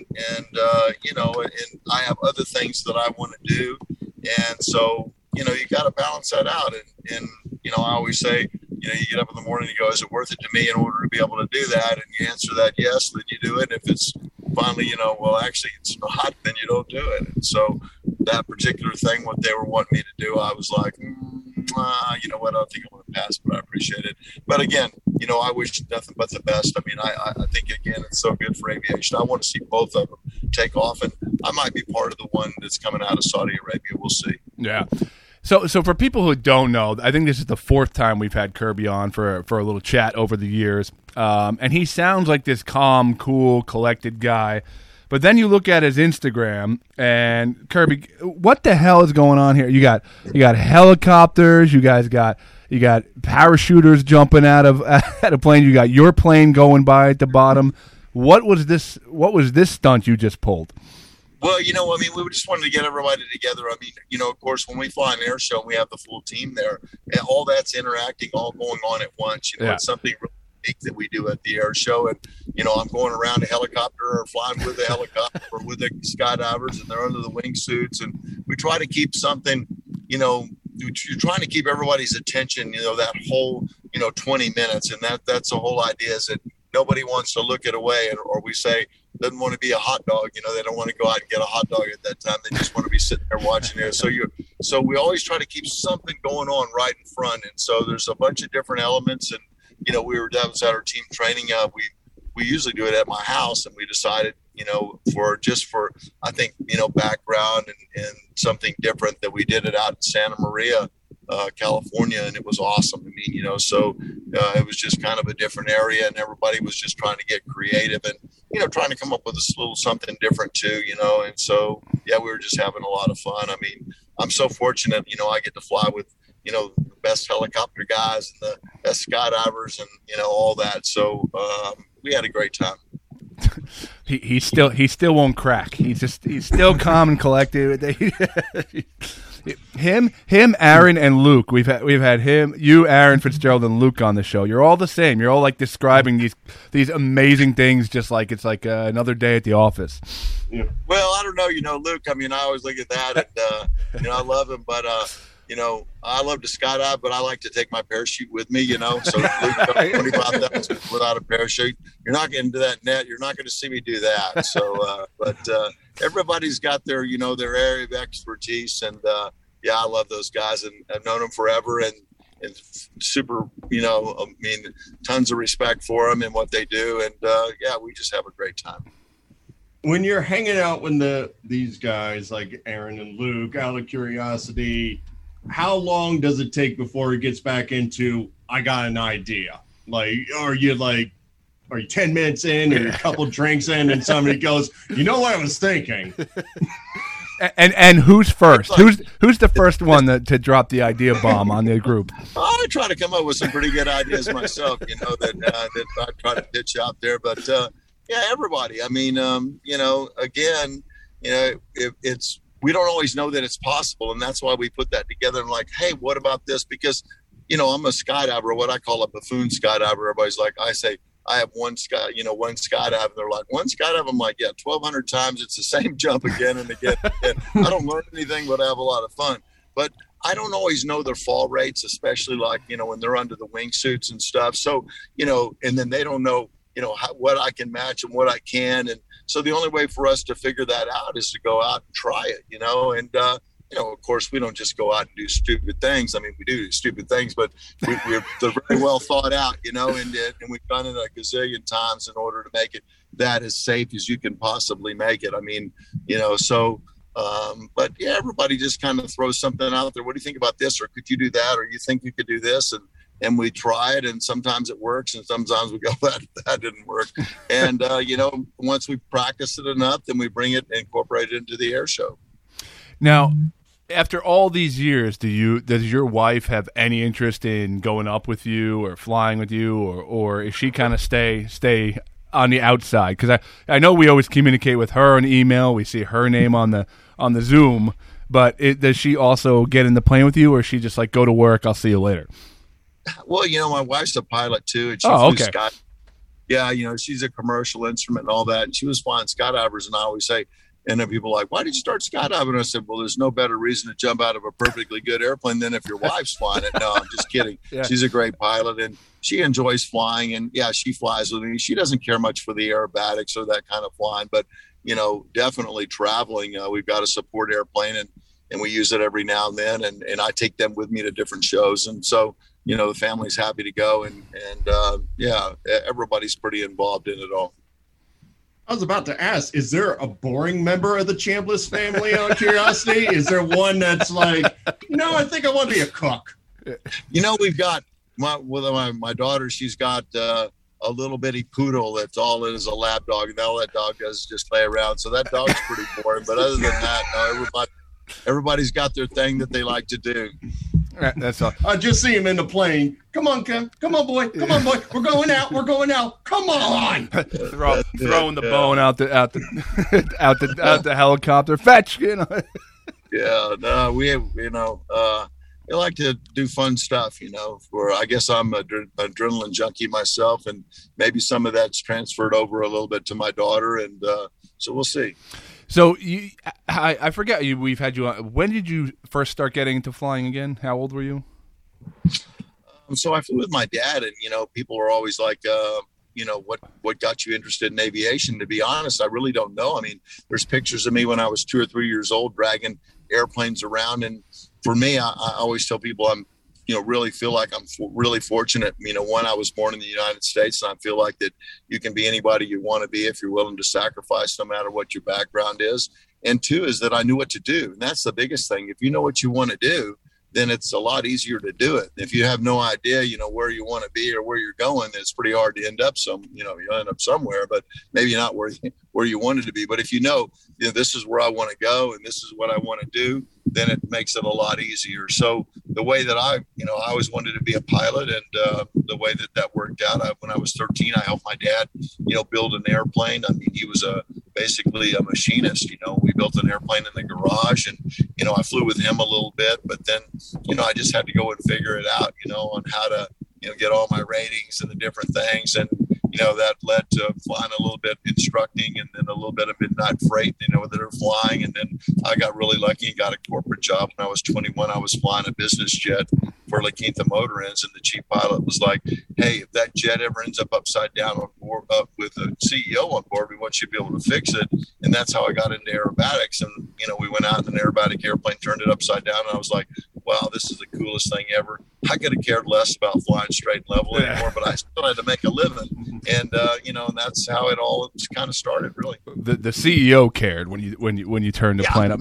I have other things that I want to do. And so, you got to balance that out. And I always say, you get up in the morning and you go, is it worth it to me in order to be able to do that? And you answer that yes, then you do it. If it's finally, well, actually it's not, then you don't do it. And so that particular thing, what they were wanting me to do, I was like, you know what, I don't think I'm going to pass, but I appreciate it. But again, I wish nothing but the best. I mean, I think, again, it's so good for aviation. I want to see both of them take off, and I might be part of the one that's coming out of Saudi Arabia. We'll see. Yeah. So for people who don't know, I think this is the 4th time we've had Kirby on for a little chat over the years. And he sounds like this calm, cool, collected guy. But then you look at his Instagram, and Kirby, what the hell is going on here? You got helicopters, you got parachuters jumping out of a plane, you got your plane going by at the bottom. What was this stunt you just pulled? Well, I mean, we just wanted to get everybody together. I mean, of course, when we fly an air show, we have the full team there, and all that's interacting, all going on at once. It's something really unique that we do at the air show. And, I'm going around a helicopter or flying with a helicopter or with the skydivers, and they're under the wingsuits. And we try to keep something, you're trying to keep everybody's attention, that whole, 20 minutes. And that's the whole idea, is that nobody wants to look it away, or we say, doesn't want to be a hot dog. They don't want to go out and get a hot dog at that time. They just want to be sitting there watching it. So we always try to keep something going on right in front. And so there's a bunch of different elements. And, that was at our team training. We usually do it at my house, and we decided, for I think, background and something different, that we did it out in Santa Maria, California, and it was awesome. I mean, so it was just kind of a different area, and everybody was just trying to get creative and, trying to come up with a little something different too, and so, yeah, we were just having a lot of fun. I mean, I'm so fortunate, I get to fly with, the best helicopter guys and the best skydivers and, all that. So we had a great time. He still won't crack. He's still calm and collected. Him, Aaron, and Luke. We've had him, you, Aaron Fitzgerald, and Luke on the show. You're all the same. You're all like describing these amazing things, just like it's like another day at the office. Yeah. Well, I don't know. Luke. I mean, I always look at that, and I love him, but I love to skydive, but I like to take my parachute with me. So Luke, 25,000 without a parachute, you're not getting into that net. You're not going to see me do that. So, but everybody's got their their area of expertise, and yeah, I love those guys, and I've known them forever, and super, I mean, tons of respect for them and what they do, and yeah, we just have a great time. When you're hanging out with these guys like Aaron and Luke, out of curiosity, how long does it take before it gets back into, I got an idea? Like, are you 10 minutes in or a couple drinks in and somebody goes, you know what I was thinking? And who's first? Who's the first one to drop the idea bomb on the group? I try to come up with some pretty good ideas myself, that I try to pitch out there. But yeah, everybody. I mean, again, it's we don't always know that it's possible, and that's why we put that together. And like, hey, what about this? Because I'm a skydiver, what I call a buffoon skydiver. Everybody's like, I say, I have one skydive, and they're like, one skydive? I'm like, yeah, 1,200 times it's the same jump again and again. And I don't learn anything, but I have a lot of fun. But I don't always know their fall rates, especially like, when they're under the wingsuits and stuff. So, and then they don't know, what I can match and what I can. And so the only way for us to figure that out is to go out and try it, and, of course, we don't just go out and do stupid things. I mean, we do stupid things, but they're very well thought out, and we've done it a gazillion times in order to make it that as safe as you can possibly make it. I mean, so, but yeah, everybody just kind of throws something out there. What do you think about this? Or could you do that? Or you think you could do this? And we try it, and sometimes it works, and sometimes we go, that didn't work. And, once we practice it enough, then we bring it and incorporate it into the air show. Now, after all these years, does your wife have any interest in going up with you or flying with you, or is she kind of stay on the outside? Because I know we always communicate with her on email. We see her name on the Zoom, but does she also get in the plane with you, or is she just like, go to work, I'll see you later? Well, my wife's a pilot too, and she flew sky. Yeah, she's a commercial instrument and all that, and she was flying skydivers, and I always say, and then people are like, why did you start skydiving? And I said, well, there's no better reason to jump out of a perfectly good airplane than if your wife's flying it. No, I'm just kidding. Yeah. She's a great pilot, and she enjoys flying, and yeah, she flies with me. She doesn't care much for the aerobatics or that kind of flying, but, definitely traveling. We've got a support airplane, and we use it every now and then, and I take them with me to different shows. And so, the family's happy to go, and yeah, everybody's pretty involved in it all. I was about to ask, is there a boring member of the Chambliss family, out of curiosity? Is there one that's like, no, I think I want to be a cook? We've got my daughter, she's got a little bitty poodle that's all it is, a lap dog, and all that dog does is just play around. So that dog's pretty boring. But other than that, no, everybody's got their thing that they like to do. That's all. I just see him in the plane. Come on, Ken. Come on, boy. Come on, boy. We're going out. We're going out. Come on. Throwing the bone out the helicopter. Fetch, Yeah, no, we have, I like to do fun stuff, I guess I'm an adrenaline junkie myself, and maybe some of that's transferred over a little bit to my daughter, and so we'll see. So I forget we've had you on. When did you first start getting into flying again? How old were you? So I flew with my dad, and people are always like, what got you interested in aviation? To be honest, I really don't know. I mean, there's pictures of me when I was 2 or 3 years old dragging airplanes around, and for me, I always tell people I'm really feel like I'm really fortunate. One, I was born in the United States, and I feel like that you can be anybody you want to be if you're willing to sacrifice, no matter what your background is. And two is that I knew what to do. And that's the biggest thing. If you know what you want to do, then it's a lot easier to do it. If you have no idea, where you want to be or where you're going, it's pretty hard to end up you end up somewhere, but maybe not where you wanted to be. But if this is where I want to go and this is what I want to do, then it makes it a lot easier. So the way that I always wanted to be a pilot, and the way that worked out, when I was 13, I helped my dad, build an airplane. I mean, he was basically a machinist. We built an airplane in the garage, and I flew with him a little bit, but then I just had to go and figure it out, on how to get all my ratings and the different things, and that led to flying a little bit instructing, and then a little bit of midnight freight, that are flying. And then I got really lucky and got a corporate job when I was 21. I was flying a business jet for La Quinta Motor Ends, and the chief pilot was like, hey, if that jet ever ends up upside down on board, with a CEO on board, we want you to be able to fix it. And that's how I got into aerobatics. And, we went out in an aerobatic airplane, turned it upside down, and I was like, wow, this is the coolest thing ever. I could have cared less about flying straight and level anymore, but I still had to make a living. And, and that's how it all kind of started, really. The CEO cared when you turned the plane up.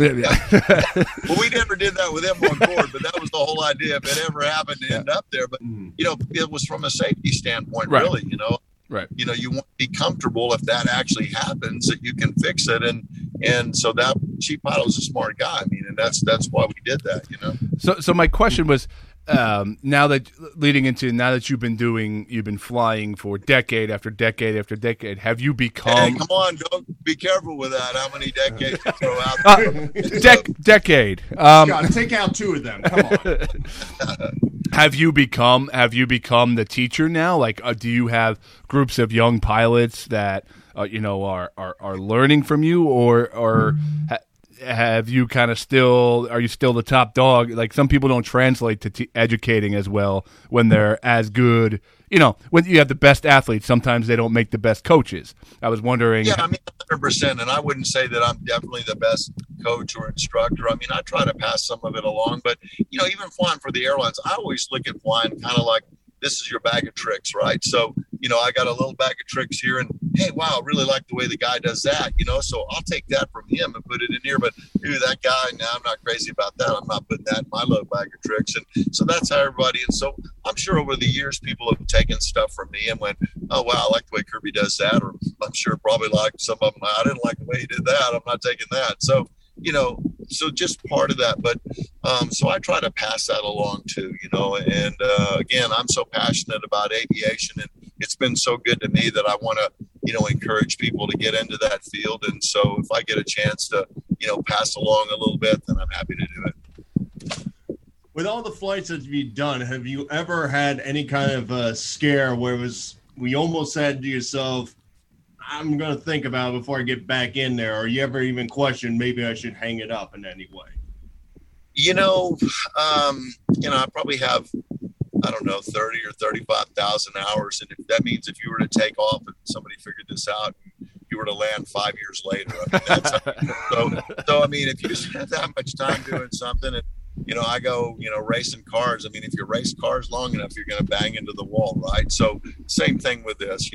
Well, we never did that with him on board, but that was the whole idea. If it ever happened to end up there, but, it was from a safety standpoint, right. Really, Right. You want to be comfortable if that actually happens, that you can fix it. And so that chief pilot was a smart guy. I mean, and that's why we did that, So my question was, now that you've been flying for decade after decade after decade, have you become? Hey, come on, don't be careful with that. How many decades you throw out there? Decade. Scott, take out 2 of them. Come on. Have you become the teacher now? Like, do you have groups of young pilots that are learning from you, or have you kind of are you still the top dog? Like, some people don't translate to educating as well when they're as good. When you have the best athletes, sometimes they don't make the best coaches. I was wondering. Yeah, 100%. And I wouldn't say that I'm definitely the best coach or instructor. I mean, I try to pass some of it along, but even flying for the airlines, I always look at flying kind of like this is your bag of tricks, right? So, I got a little bag of tricks here, and hey, wow, I really like the way the guy does that, so I'll take that from him and put it in here. But that guy, now I'm not crazy about that. I'm not putting that in my little bag of tricks. And so that's how everybody, and so I'm sure over the years, people have taken stuff from me and went, oh, wow, I like the way Kirby does that. Or I'm sure probably like some of them, I didn't like the way he did that. I'm not taking that. So, so just part of that. But so I try to pass that along too, and again, I'm so passionate about aviation, and it's been so good to me that I want to, encourage people to get into that field. And so if I get a chance to, pass along a little bit, then I'm happy to do it. With all the flights that you've done, have you ever had any kind of a scare where we almost said to yourself, I'm going to think about it before I get back in there, or you ever even questioned maybe I should hang it up in any way? I probably have, 30 or 35,000 hours. And if that means if you were to take off and somebody figured this out, and you were to land 5 years later, so if you spend that much time doing something, and, I go, racing cars. I mean, if you race cars long enough, you're going to bang into the wall, right? So same thing with this,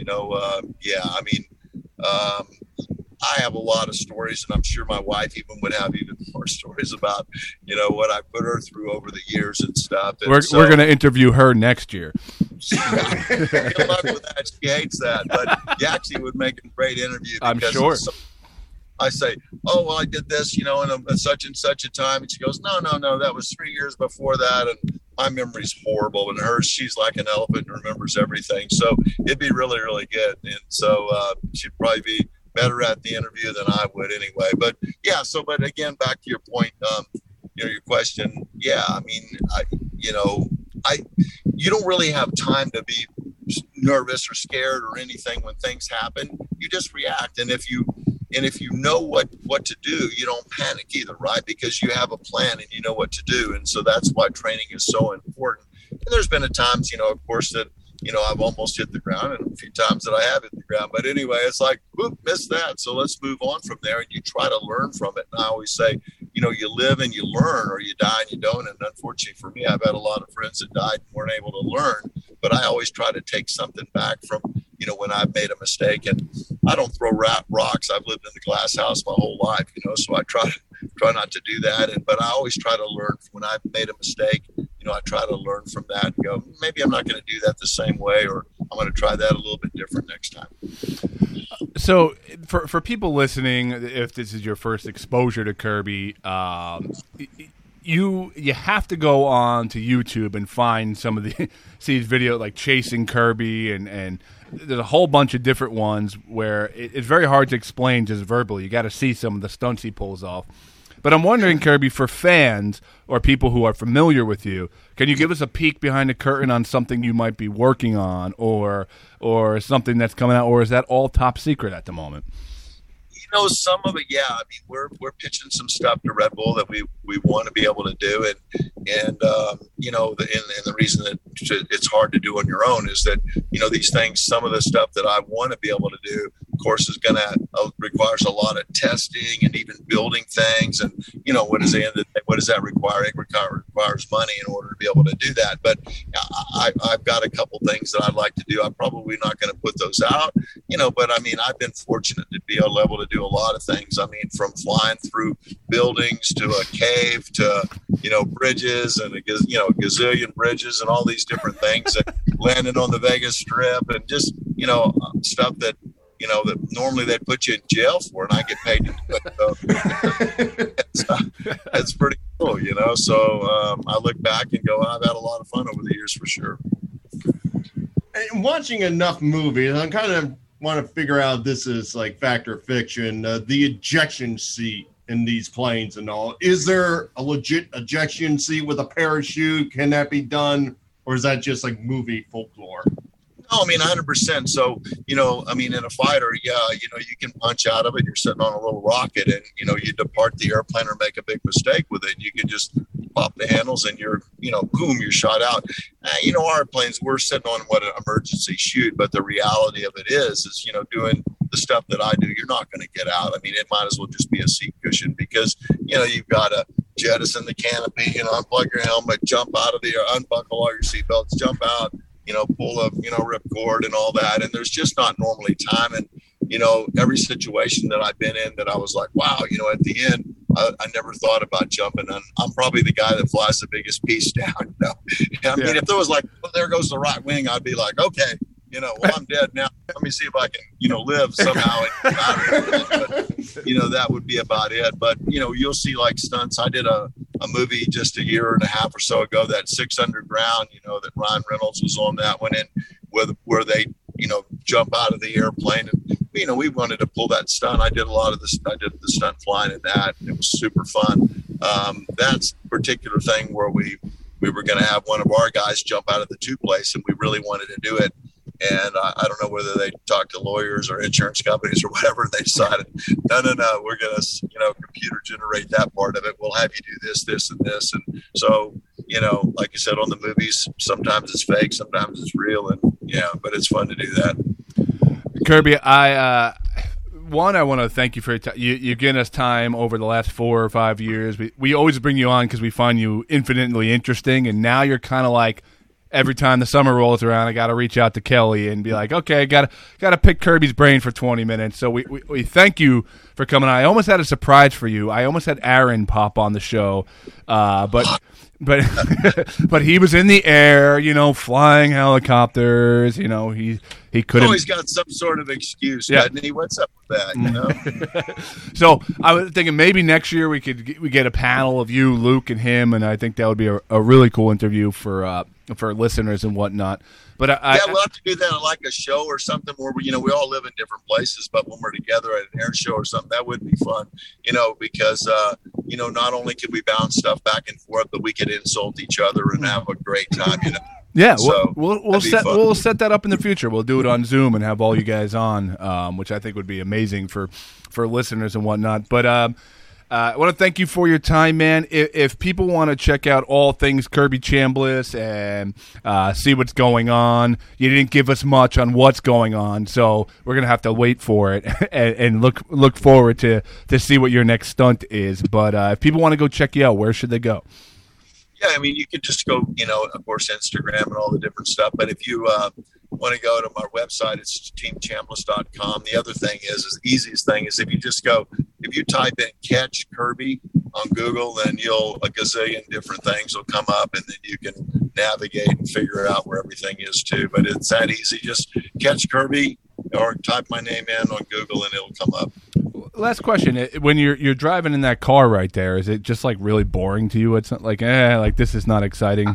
I have a lot of stories, and I'm sure my wife even would have even more stories about, what I put her through over the years and stuff. And we're going to interview her next year. Good luck with that. She hates that, but Yaxie would make a great interview. I'm sure. I say, oh, well, I did this, in such and such a time. And she goes, no, that was 3 years before that. And my memory's horrible, and hers, she's like an elephant and remembers everything. So it'd be really, really good. And so she'd probably be better at the interview than I would anyway. But yeah, so, but again, back to your point, your question. Yeah, I mean, you don't really have time to be nervous or scared or anything when things happen. You just react. And if you know what to do, you don't panic either, right? Because you have a plan and you know what to do. And so that's why training is so important. And there's been times, of course, that, I've almost hit the ground, and a few times that I have hit the ground. But anyway, it's like, whoop, missed that. So let's move on from there. And you try to learn from it. And I always say, you live and you learn, or you die and you don't. And unfortunately for me, I've had a lot of friends that died and weren't able to learn. But I always try to take something back from, when I've made a mistake. And I don't throw rocks. I've lived in the glass house my whole life, so I try not to do that. But I always try to learn when I've made a mistake. I try to learn from that and go, maybe I'm not going to do that the same way, or I'm going to try that a little bit different next time. So for people listening, if this is your first exposure to Kirby, you have to go on to YouTube and find some of these videos like Chasing Kirby, and there's a whole bunch of different ones where it's very hard to explain just verbally. You got to see some of the stunts he pulls off. But I'm wondering, Kirby, for fans or people who are familiar with you, can you give us a peek behind the curtain on something you might be working on, or something that's coming out, or is that all top secret at the moment? Some of it, yeah. I mean, we're pitching some stuff to Red Bull that we want to be able to do, and the reason that it's hard to do on your own is that these things, some of the stuff that I want to be able to do, of course, is going to requires a lot of testing and even building things, and what does that require? It requires money in order to be able to do that. But I've got a couple things that I'd like to do. I'm probably not going to put those out, but I mean, I've been fortunate to be able to do a lot of things. I mean, from flying through buildings to a cave to, bridges and, gazillion bridges and all these different things, and landing on the Vegas Strip, and just, stuff that, that normally they'd put you in jail for, and I get paid to do it. So it's pretty cool, So I look back and go, I've had a lot of fun over the years for sure. And watching enough movies, I'm kind of want to figure out, this is like fact or fiction, the ejection seat in these planes and all. Is there a legit ejection seat with a parachute? Can that be done? Or is that just like movie folklore? No, I mean, 100%. So, I mean, in a fighter, yeah, you can punch out of it. You're sitting on a little rocket, and, you depart the airplane or make a big mistake with it. You can just pop the handles and you're, boom, you're shot out. Our planes, we're sitting on what an emergency shoot, but the reality of it is, doing the stuff that I do, you're not going to get out. I mean, it might as well just be a seat cushion, because, you've got to jettison the canopy, unplug your helmet, jump out of the air, unbuckle all your seatbelts, jump out, pull a, ripcord and all that. And there's just not normally time. And, every situation that I've been in that I was like, wow, at the end, I never thought about jumping. And I'm probably the guy that flies the biggest piece down. I mean, if there was like, well, there goes the right wing, I'd be like, okay, well, I'm dead now. Let me see if I can, live somehow. But, that would be about it. But, you'll see like stunts. I did a movie just a year and a half or so ago, that 6 Underground, that Ryan Reynolds was on that one, and where they, jump out of the airplane. And, we wanted to pull that stunt. I did I did the stunt flying in that, and it was super fun. That's a particular thing where we were going to have one of our guys jump out of the tube place, and we really wanted to do it. And I don't know whether they talked to lawyers or insurance companies or whatever. They decided, no, we're going to, computer generate that part of it. We'll have you do this, this, and this. And so, like you said, on the movies, sometimes it's fake, sometimes it's real. And yeah, but it's fun to do that. Kirby, I want to thank you for your time. You've given us time over the last 4 or 5 years. We always bring you on because we find you infinitely interesting. And now you're kind of like, every time the summer rolls around, I got to reach out to Kelly and be like, okay, got to pick Kirby's brain for 20 minutes. So we thank you for coming on. I almost had a surprise for you. I almost had Aaron pop on the show, but But but he was in the air, flying helicopters. He couldn't. Always got some sort of excuse, doesn't he? What's up with that? So I was thinking maybe next year we get a panel of you, Luke, and him, and I think that would be a really cool interview for listeners and whatnot. But we'll have to do that at like a show or something where we all live in different places, but when we're together at an air show or something, that would be fun. Because not only can we bounce stuff back and forth, but we could insult each other and have a great time. Yeah, so we'll set that up in the future. We'll do it on Zoom and have all you guys on, which I think would be amazing for listeners and whatnot. But I want to thank you for your time, man. If people want to check out all things Kirby Chambliss and see what's going on, you didn't give us much on what's going on, so we're gonna have to wait for it and look forward to see what your next stunt is. But if people want to go check you out, where should they go? Yeah, I mean, you could just go, of course, Instagram and all the different stuff. But if you want to go to my website, it's teamchambliss.com. The other thing is the easiest thing is if you type in Catch Kirby on Google, then a gazillion different things will come up, and then you can navigate and figure out where everything is too. But it's that easy. Just catch Kirby or type my name in on Google, and it'll come up. Last question: when you're driving in that car right there, is it just like really boring to you? It's not like this is not exciting.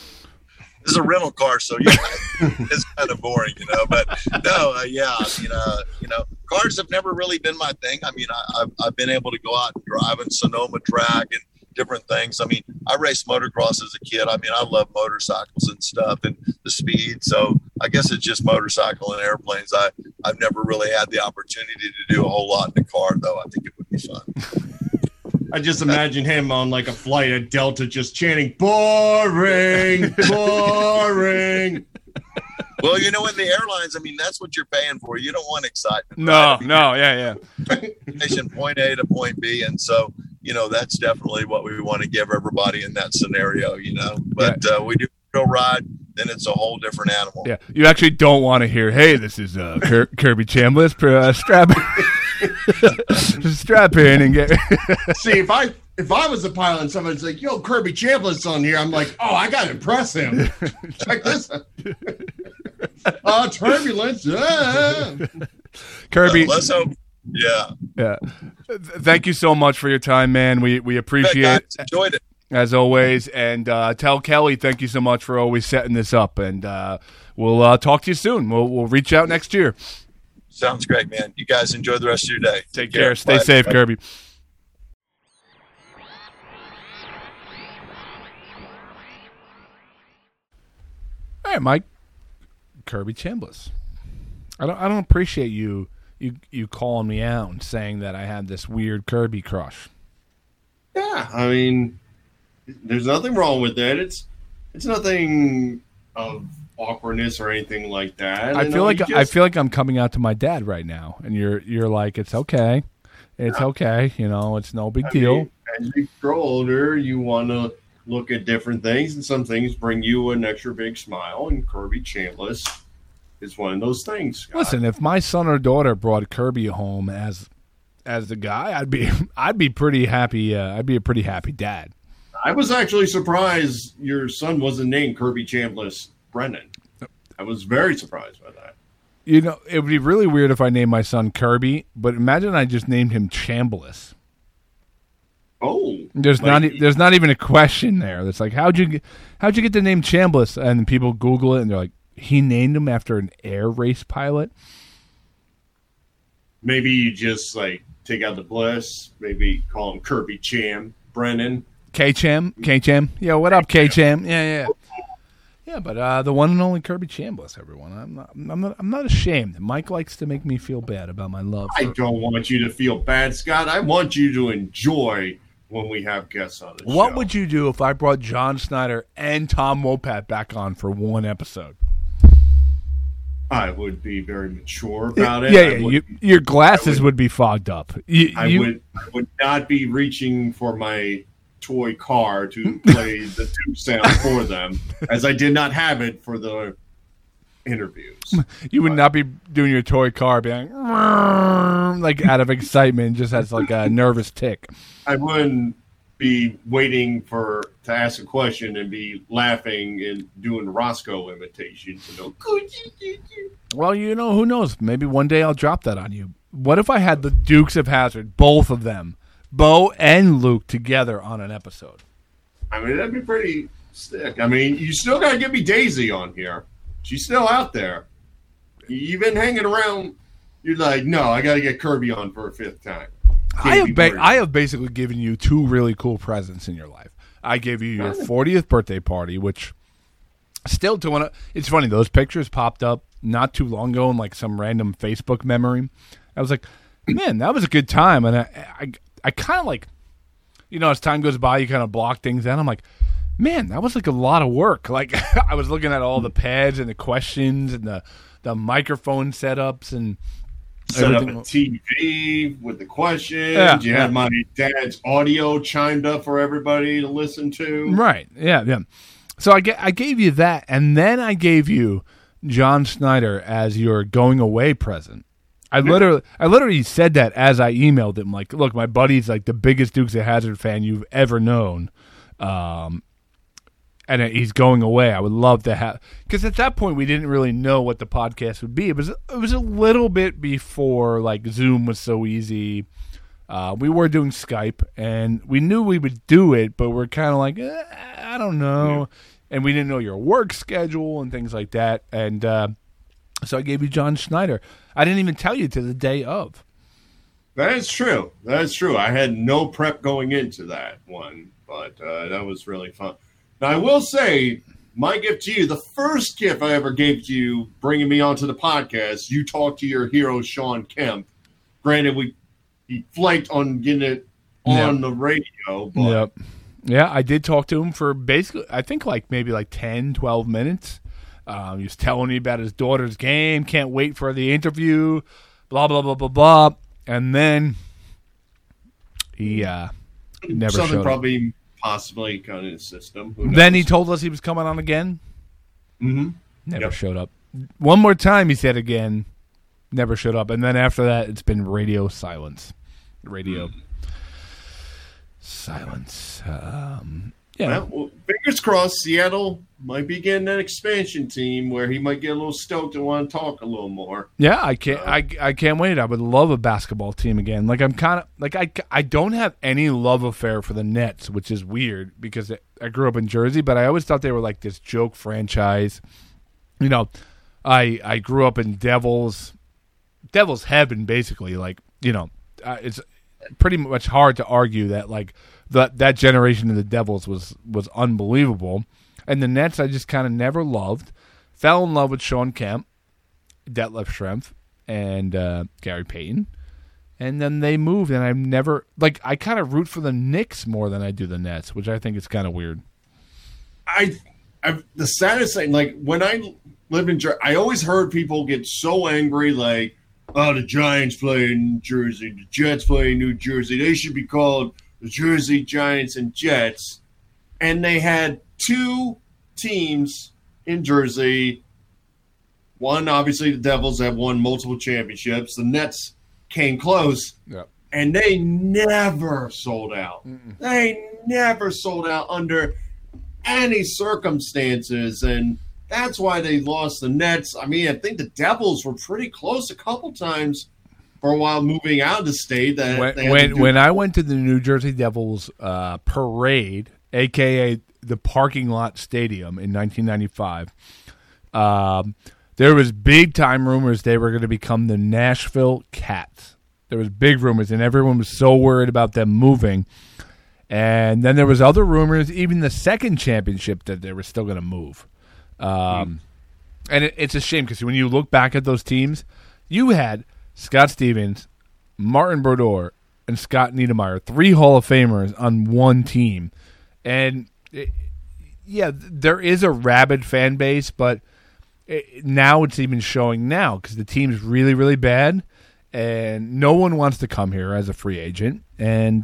This is a rental car, so it's kind of boring, But no, cars have never really been my thing. I mean, I've been able to go out and drive in Sonoma track and different things. I mean, I raced motocross as a kid. I mean, I love motorcycles and stuff and the speed. So I guess it's just motorcycle and airplanes. I've never really had the opportunity to do a whole lot in the car, though. I think it would be fun. I just imagine him on like a flight at Delta just chanting, boring, boring. Well, in the airlines, I mean, that's what you're paying for. You don't want excitement. No, right? Yeah. Point A to point B. And so, that's definitely what we want to give everybody in that scenario, But we do go ride, then it's a whole different animal. Yeah, you actually don't want to hear, hey, this is Kirby Chambliss, strap in and get. See, if I was a pilot and somebody's like, yo, Kirby Chambliss on here, I'm like, oh, I got to impress him. Check this out. Turbulence. Kirby. Let's hope. Yeah. Thank you so much for your time, man. We appreciate it. Enjoyed it. As always. And tell Kelly thank you so much for always setting this up. And we'll talk to you soon. We'll reach out next year. Sounds great, man. You guys enjoy the rest of your day. Take care. Stay safe, Bye. Kirby. All right, Mike. Kirby Chambliss. I don't appreciate you calling me out and saying that I had this weird Kirby crush. Yeah, I mean, there's nothing wrong with that. It's nothing of awkwardness or anything like that. I feel like I'm coming out to my dad right now, and you're like, it's okay, okay, it's no big deal. Mean, as you grow older, you want to look at different things, and some things bring you an extra big smile. And Kirby Chambliss is one of those things. Scott. Listen, if my son or daughter brought Kirby home as the guy, I'd be pretty happy. I'd be a pretty happy dad. I was actually surprised your son wasn't named Kirby Chambliss Brennan. I was very surprised by that. It would be really weird if I named my son Kirby, but imagine I just named him Chambliss. Oh, there's not even a question there. That's like, how'd you get the name Chambliss? And people Google it and they're like, he named him after an air race pilot. Maybe you just like take out the bliss. Maybe call him Kirby Cham Brennan. K-Cham. Yeah, what up, K-Cham? Yeah. Yeah, but the one and only Kirby Chambliss, everyone. I'm not ashamed. Mike likes to make me feel bad about my love. I don't want you to feel bad, Scott. I want you to enjoy when we have guests on the show. What would you do if I brought John Snyder and Tom Wopat back on for one episode? I would be very mature about it. Yeah. Your glasses would be fogged up. I would not be reaching for my toy car to play the tube sound for them, as I did not have it for the interviews. You would not be doing your toy car being like out of excitement, just as like a nervous tick. I wouldn't be waiting to ask a question and be laughing and doing Roscoe imitations. And well, who knows? Maybe one day I'll drop that on you. What if I had the Dukes of Hazzard, both of them, Bo and Luke, together on an episode? I mean, that'd be pretty sick. I mean, you still got to give me Daisy on here. She's still out there. You've been hanging around. You're like, no, I got to get Kirby on for a fifth time. I have basically given you two really cool presents in your life. I gave you your 40th birthday party, which still it's funny, those pictures popped up not too long ago in like some random Facebook memory. I was like, man, that was a good time. And I kind of like, as time goes by, you kind of block things out. I'm like, man, that was like a lot of work. Like I was looking at all the pads and the questions and the microphone setups and set up a TV with the questions. Yeah, you had my dad's audio chimed up for everybody to listen to. Right. Yeah. So I gave you that, and then I gave you John Schneider as your going away present. I literally said that as I emailed him. Like, look, my buddy's like the biggest Dukes of Hazzard fan you've ever known. And he's going away. I would love to have, because at that point we didn't really know what the podcast would be. It was a little bit before like Zoom was so easy. We were doing Skype, and we knew we would do it, but we're kind of like, I don't know, and we didn't know your work schedule and things like that. And so I gave you John Schneider. I didn't even tell you to the day of. That is true. I had no prep going into that one, but that was really fun. Now, I will say, my gift to you, the first gift I ever gave to you, bringing me onto the podcast, you talked to your hero, Sean Kemp. Granted, he flaked on getting it on the radio. But Yep. Yeah, I did talk to him for basically, I think maybe 10, 12 minutes. He was telling me about his daughter's game, can't wait for the interview, blah, blah, blah, blah, blah. And then he never something showed probably possibly got in his system. Then he told us he was coming on again. Mm-hmm. Never showed up. One more time he said again, never showed up. And then after that, it's been radio silence. Silence. Well, fingers crossed, Seattle might be getting an expansion team where he might get a little stoked and want to talk a little more. Yeah, I can't wait. I would love a basketball team again. Like I'm kind of like I don't have any love affair for the Nets, which is weird because I grew up in Jersey, but I always thought they were like this joke franchise. I grew up in Devil's heaven, basically. Like it's pretty much hard to argue that like that generation of the Devils was unbelievable. And the Nets I just kind of never loved. Fell in love with Sean Kemp, Detlef Schrempf, and Gary Payton. And then they moved, and I've never I kind of root for the Knicks more than I do the Nets, which I think is kind of weird. The saddest thing, like when I lived in Jersey, I always heard people get so angry, like, oh, the Giants play in New Jersey, the Jets play in New Jersey. They should be called the Jersey Giants and Jets. And they had two teams in Jersey. One, obviously, the Devils have won multiple championships. The Nets came close, and they never sold out. Mm-mm. They never sold out under any circumstances, and that's why they lost the Nets. I mean, I think the Devils were pretty close a couple times for a while moving out of the state. When I went to the New Jersey Devils parade, a.k.a. the parking lot stadium in 1995, there was big-time rumors they were going to become the Nashville Cats. There was big rumors, and everyone was so worried about them moving. And then there was other rumors, even the second championship, that they were still going to move. And it's a shame because when you look back at those teams, you had Scott Stevens, Martin Brodeur, and Scott Niedermayer, 3 Hall of Famers on one team. And, there is a rabid fan base, but now it's even showing now because the team's really, really bad, and no one wants to come here as a free agent. And,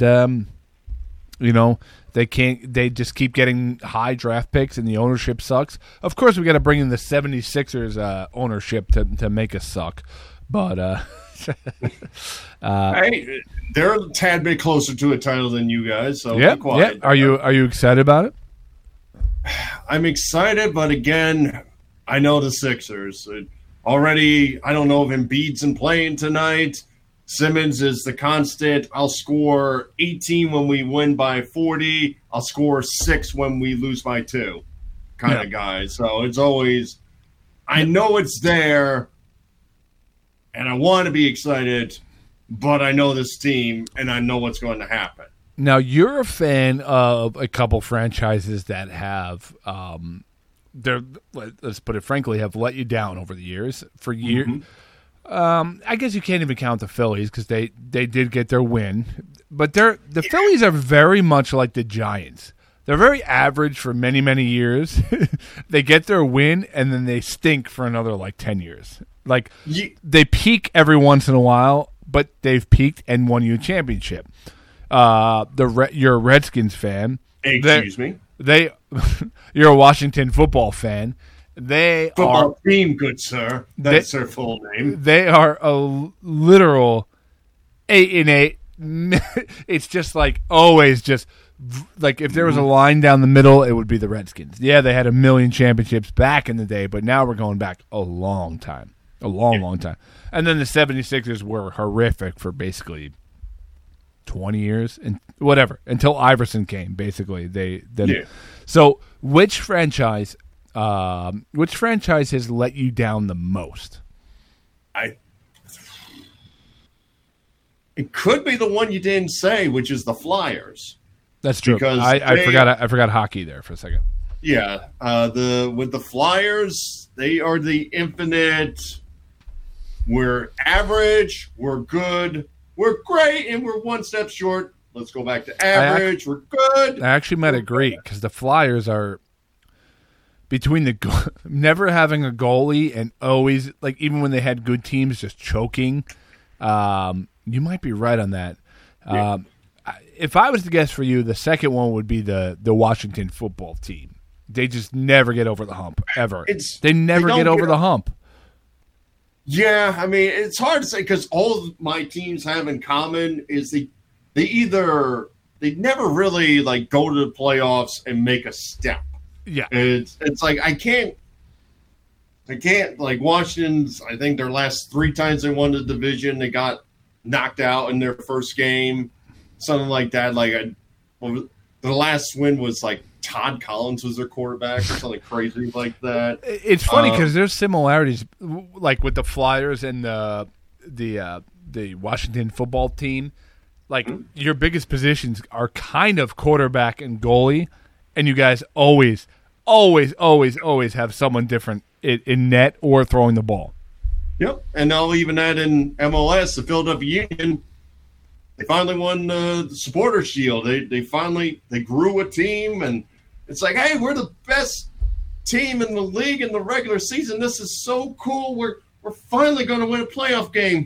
they can't. They just keep getting high draft picks, and the ownership sucks. Of course, we got to bring in the 76ers ownership to make us suck. But Hey, they're a tad bit closer to a title than you guys, so Yeah, be quiet. yeah. Are you excited about it? I'm excited, but again, I know the Sixers. Already, I don't know if Embiid's in playing tonight. Simmons is the constant. I'll score 18 when we win by 40. I'll score 6 when we lose by 2 kind of guy. So it's always – I know it's there, and I want to be excited, but I know this team, and I know what's going to happen. Now, you're a fan of a couple franchises that have let's put it frankly, have let you down over the years. For years, I guess you can't even count the Phillies because they did get their win. But the Phillies are very much like the Giants. They're very average for many, many years. They get their win, and then they stink for another, 10 years. They peak every once in a while, but they've peaked and won you a championship. You're a Redskins fan. Excuse me. You're a Washington football fan. Football team, good sir. That's their full name. They are a literal 8-8. It's just always just if there was a line down the middle, it would be the Redskins. Yeah, they had 1 million championships back in the day, but now we're going back a long time. A long time. And then the 76ers were horrific for basically 20 years and whatever until Iverson came. Basically, So, which franchise has let you down the most? It could be the one you didn't say, which is the Flyers. That's true. Because I forgot hockey there for a second. Yeah, with the Flyers, they are the infinite. We're average. We're good. We're great, and we're one step short. Let's go back to average. We're good. I actually might agree because the Flyers are between never having a goalie and always even when they had good teams just choking. You might be right on that. Yeah. If I was to guess for you, the second one would be the Washington football team. They just never get over the hump ever. They never get over the hump. Yeah, I mean, it's hard to say because all of my teams have in common is they never really go to the playoffs and make a step. Yeah, it's I can't Washington's. I think their last 3 times they won the division, they got knocked out in their first game, something like that. The last win was Todd Collins was their quarterback or something crazy like that. It's funny because there's similarities with the Flyers and the Washington football team. Your biggest positions are kind of quarterback and goalie, and you guys always have someone different in net or throwing the ball. Yep, and now even that in MLS, the Philadelphia Union, they finally won the Supporters Shield. They grew a team, and it's hey, we're the best team in the league in the regular season. This is so cool. We're finally going to win a playoff game.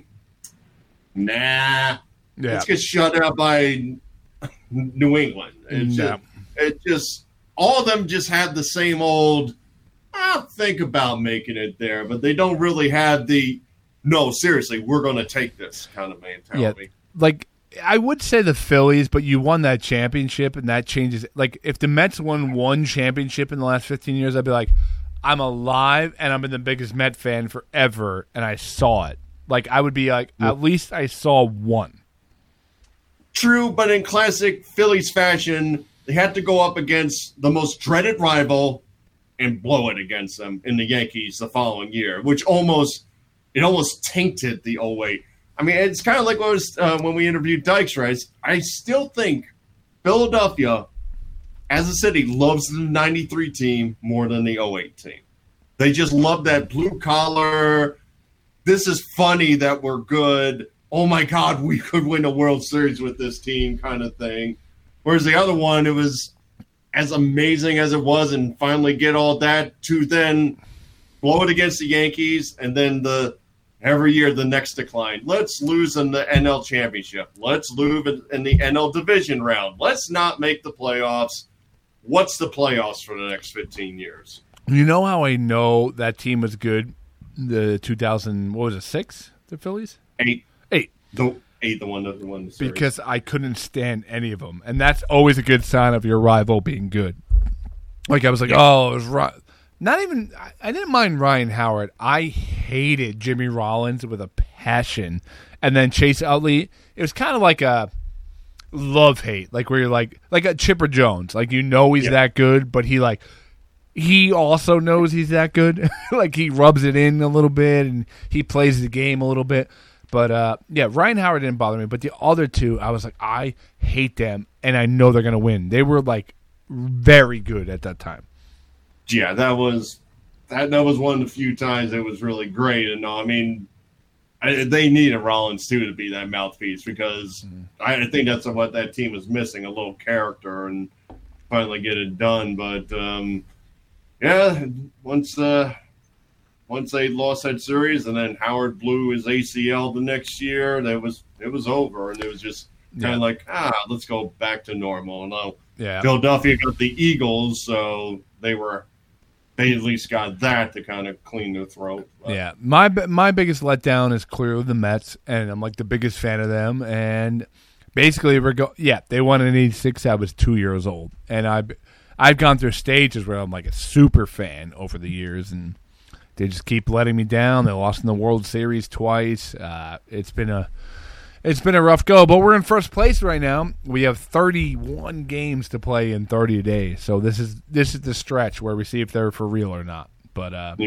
Nah, let's get shut out by New England. It just all of them just had the same old. I'll think about making it there, but they don't really have the no. Seriously, we're going to take this kind of mentality. Yeah, I would say the Phillies, but you won that championship, and that changes. If the Mets won one championship in the last 15 years, I'd be I'm alive, and I'm the biggest Met fan forever, and I saw it. I would be at least I saw one. True, but in classic Phillies fashion, they had to go up against the most dreaded rival and blow it against them in the Yankees the following year, which almost tainted the 08. I mean, it's kind of like what was when we interviewed Dykstra. I still think Philadelphia, as a city, loves the 93 team more than the 08 team. They just love that blue collar. This is funny that we're good. Oh, my God, we could win a World Series with this team kind of thing. Whereas the other one, it was as amazing as it was and finally get all that to then blow it against the Yankees and then every year the next decline. Let's lose in the NL Championship. Let's lose in the NL Division round. Let's not make the playoffs. What's the playoffs for the next 15 years? You know how I know that team was good? The 2000, what was it, 6? The Phillies? 8. 8. The one that won the series. Because I couldn't stand any of them. And that's always a good sign of your rival being good. Like, I was like, oh, it was not even – I didn't mind Ryan Howard. I hated Jimmy Rollins with a passion. And then Chase Utley, it was kind of like a love-hate, like where you're like a Chipper Jones. Like, you know he's that good, but he also knows he's that good. Like, he rubs it in a little bit, and he plays the game a little bit. But, Ryan Howard didn't bother me. But the other two, I was like, I hate them, and I know they're going to win. They were, like, very good at that time. Yeah, that was one of the few times it was really great. And, I mean, they needed Rollins, too, to be that mouthpiece because I think that's what that team was missing, a little character, and finally get it done. But, once they lost that series and then Howard blew his ACL the next year, it was over. And it was just kind of like, let's go back to normal. And Philadelphia got the Eagles, so they at least got that to kind of clean their throat. But. Yeah, my biggest letdown is clearly the Mets, and I'm like the biggest fan of them. And basically, they won in '86. I was 2 years old, and I've gone through stages where I'm like a super fan over the years, and they just keep letting me down. They lost in the World Series twice. It's been a rough go, but we're in first place right now. We have 31 games to play in 30 days, so this is the stretch where we see if they're for real or not. But all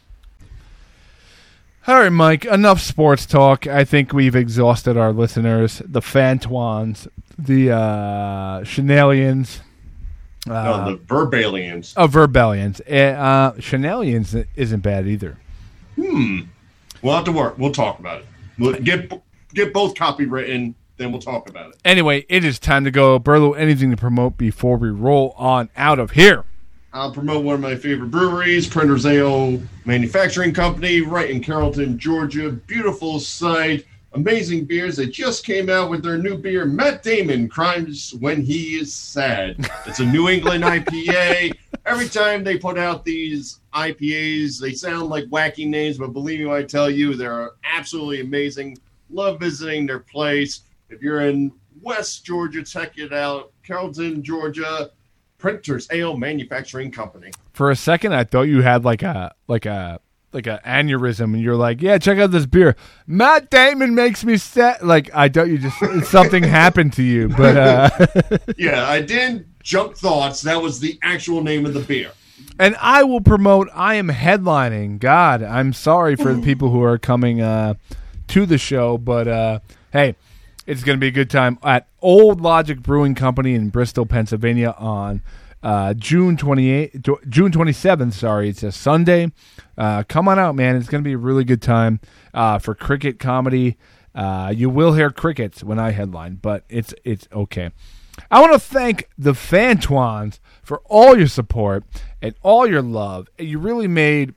right, Mike, enough sports talk. I think we've exhausted our listeners, the Fantwans, the Chenalians. The Verbalians. Oh, Verbalians. Chenalians isn't bad either. We'll have to work. We'll talk about it. We'll get both copywritten, then we'll talk about it. Anyway, it is time to go. Berlo, anything to promote before we roll on out of here? I'll promote one of my favorite breweries, Printer's Ale Manufacturing Company, right in Carrollton, Georgia. Beautiful site. Amazing beers. They just came out with their new beer, Matt Damon Crimes When He Is Sad. It's a New England IPA. Every time they put out these IPAs, they sound like wacky names, but believe me when I tell you, they're absolutely amazing. Love visiting their place. If you're in West Georgia, check it out. Carrollton, Georgia, Printer's Ale Manufacturing Company. For a second, I thought you had like a aneurysm, and you're like, yeah, check out this beer. Matt Damon makes me sad. Like, I thought you just something happened to you, but yeah, I didn't jump thoughts. That was the actual name of the beer. And I will promote. I am headlining. God, I'm sorry for the people who are coming to the show, but hey, it's going to be a good time at Old Logic Brewing Company in Bristol, Pennsylvania on June 27th. Sorry, it's a Sunday. Come on out, man. It's going to be a really good time for cricket comedy. You will hear crickets when I headline, but it's okay. I want to thank the Fantwans for all your support and all your love. You really made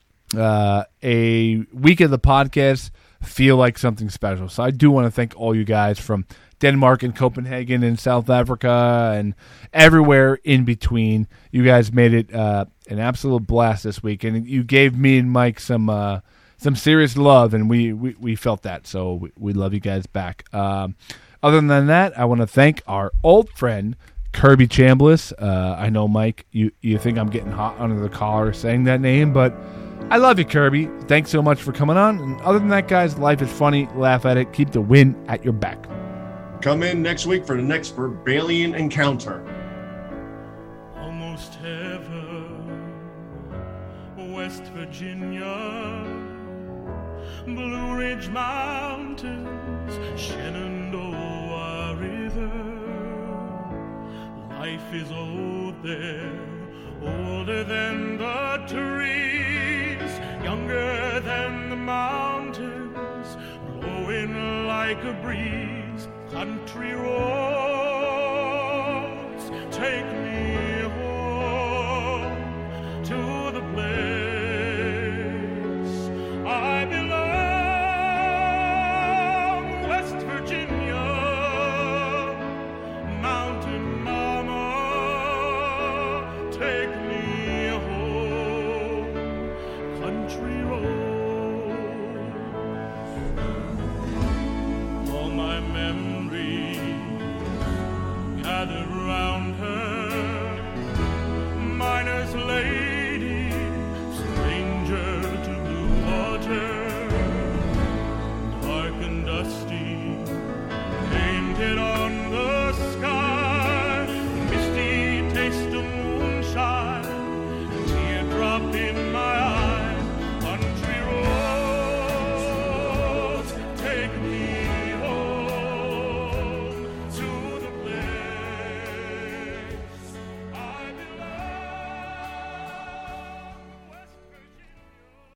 a week of the podcast feel like something special. So I do want to thank all you guys from Denmark and Copenhagen and South Africa and everywhere in between. You guys made it an absolute blast this week, and you gave me and Mike some serious love, and we felt that. So we love you guys back. Other than that, I want to thank our old friend Kirby Chambliss. I know, Mike, you think I'm getting hot under the collar saying that name, but I love you, Kirby. Thanks so much for coming on. And other than that, guys, life is funny. Laugh at it. Keep the wind at your back. Come in next week for the next Verbalian encounter. Almost heaven, West Virginia, Blue Ridge Mountains, Shenandoah River. Life is old there, older than the trees, younger than the mountains, blowing like a breeze. Country roads take me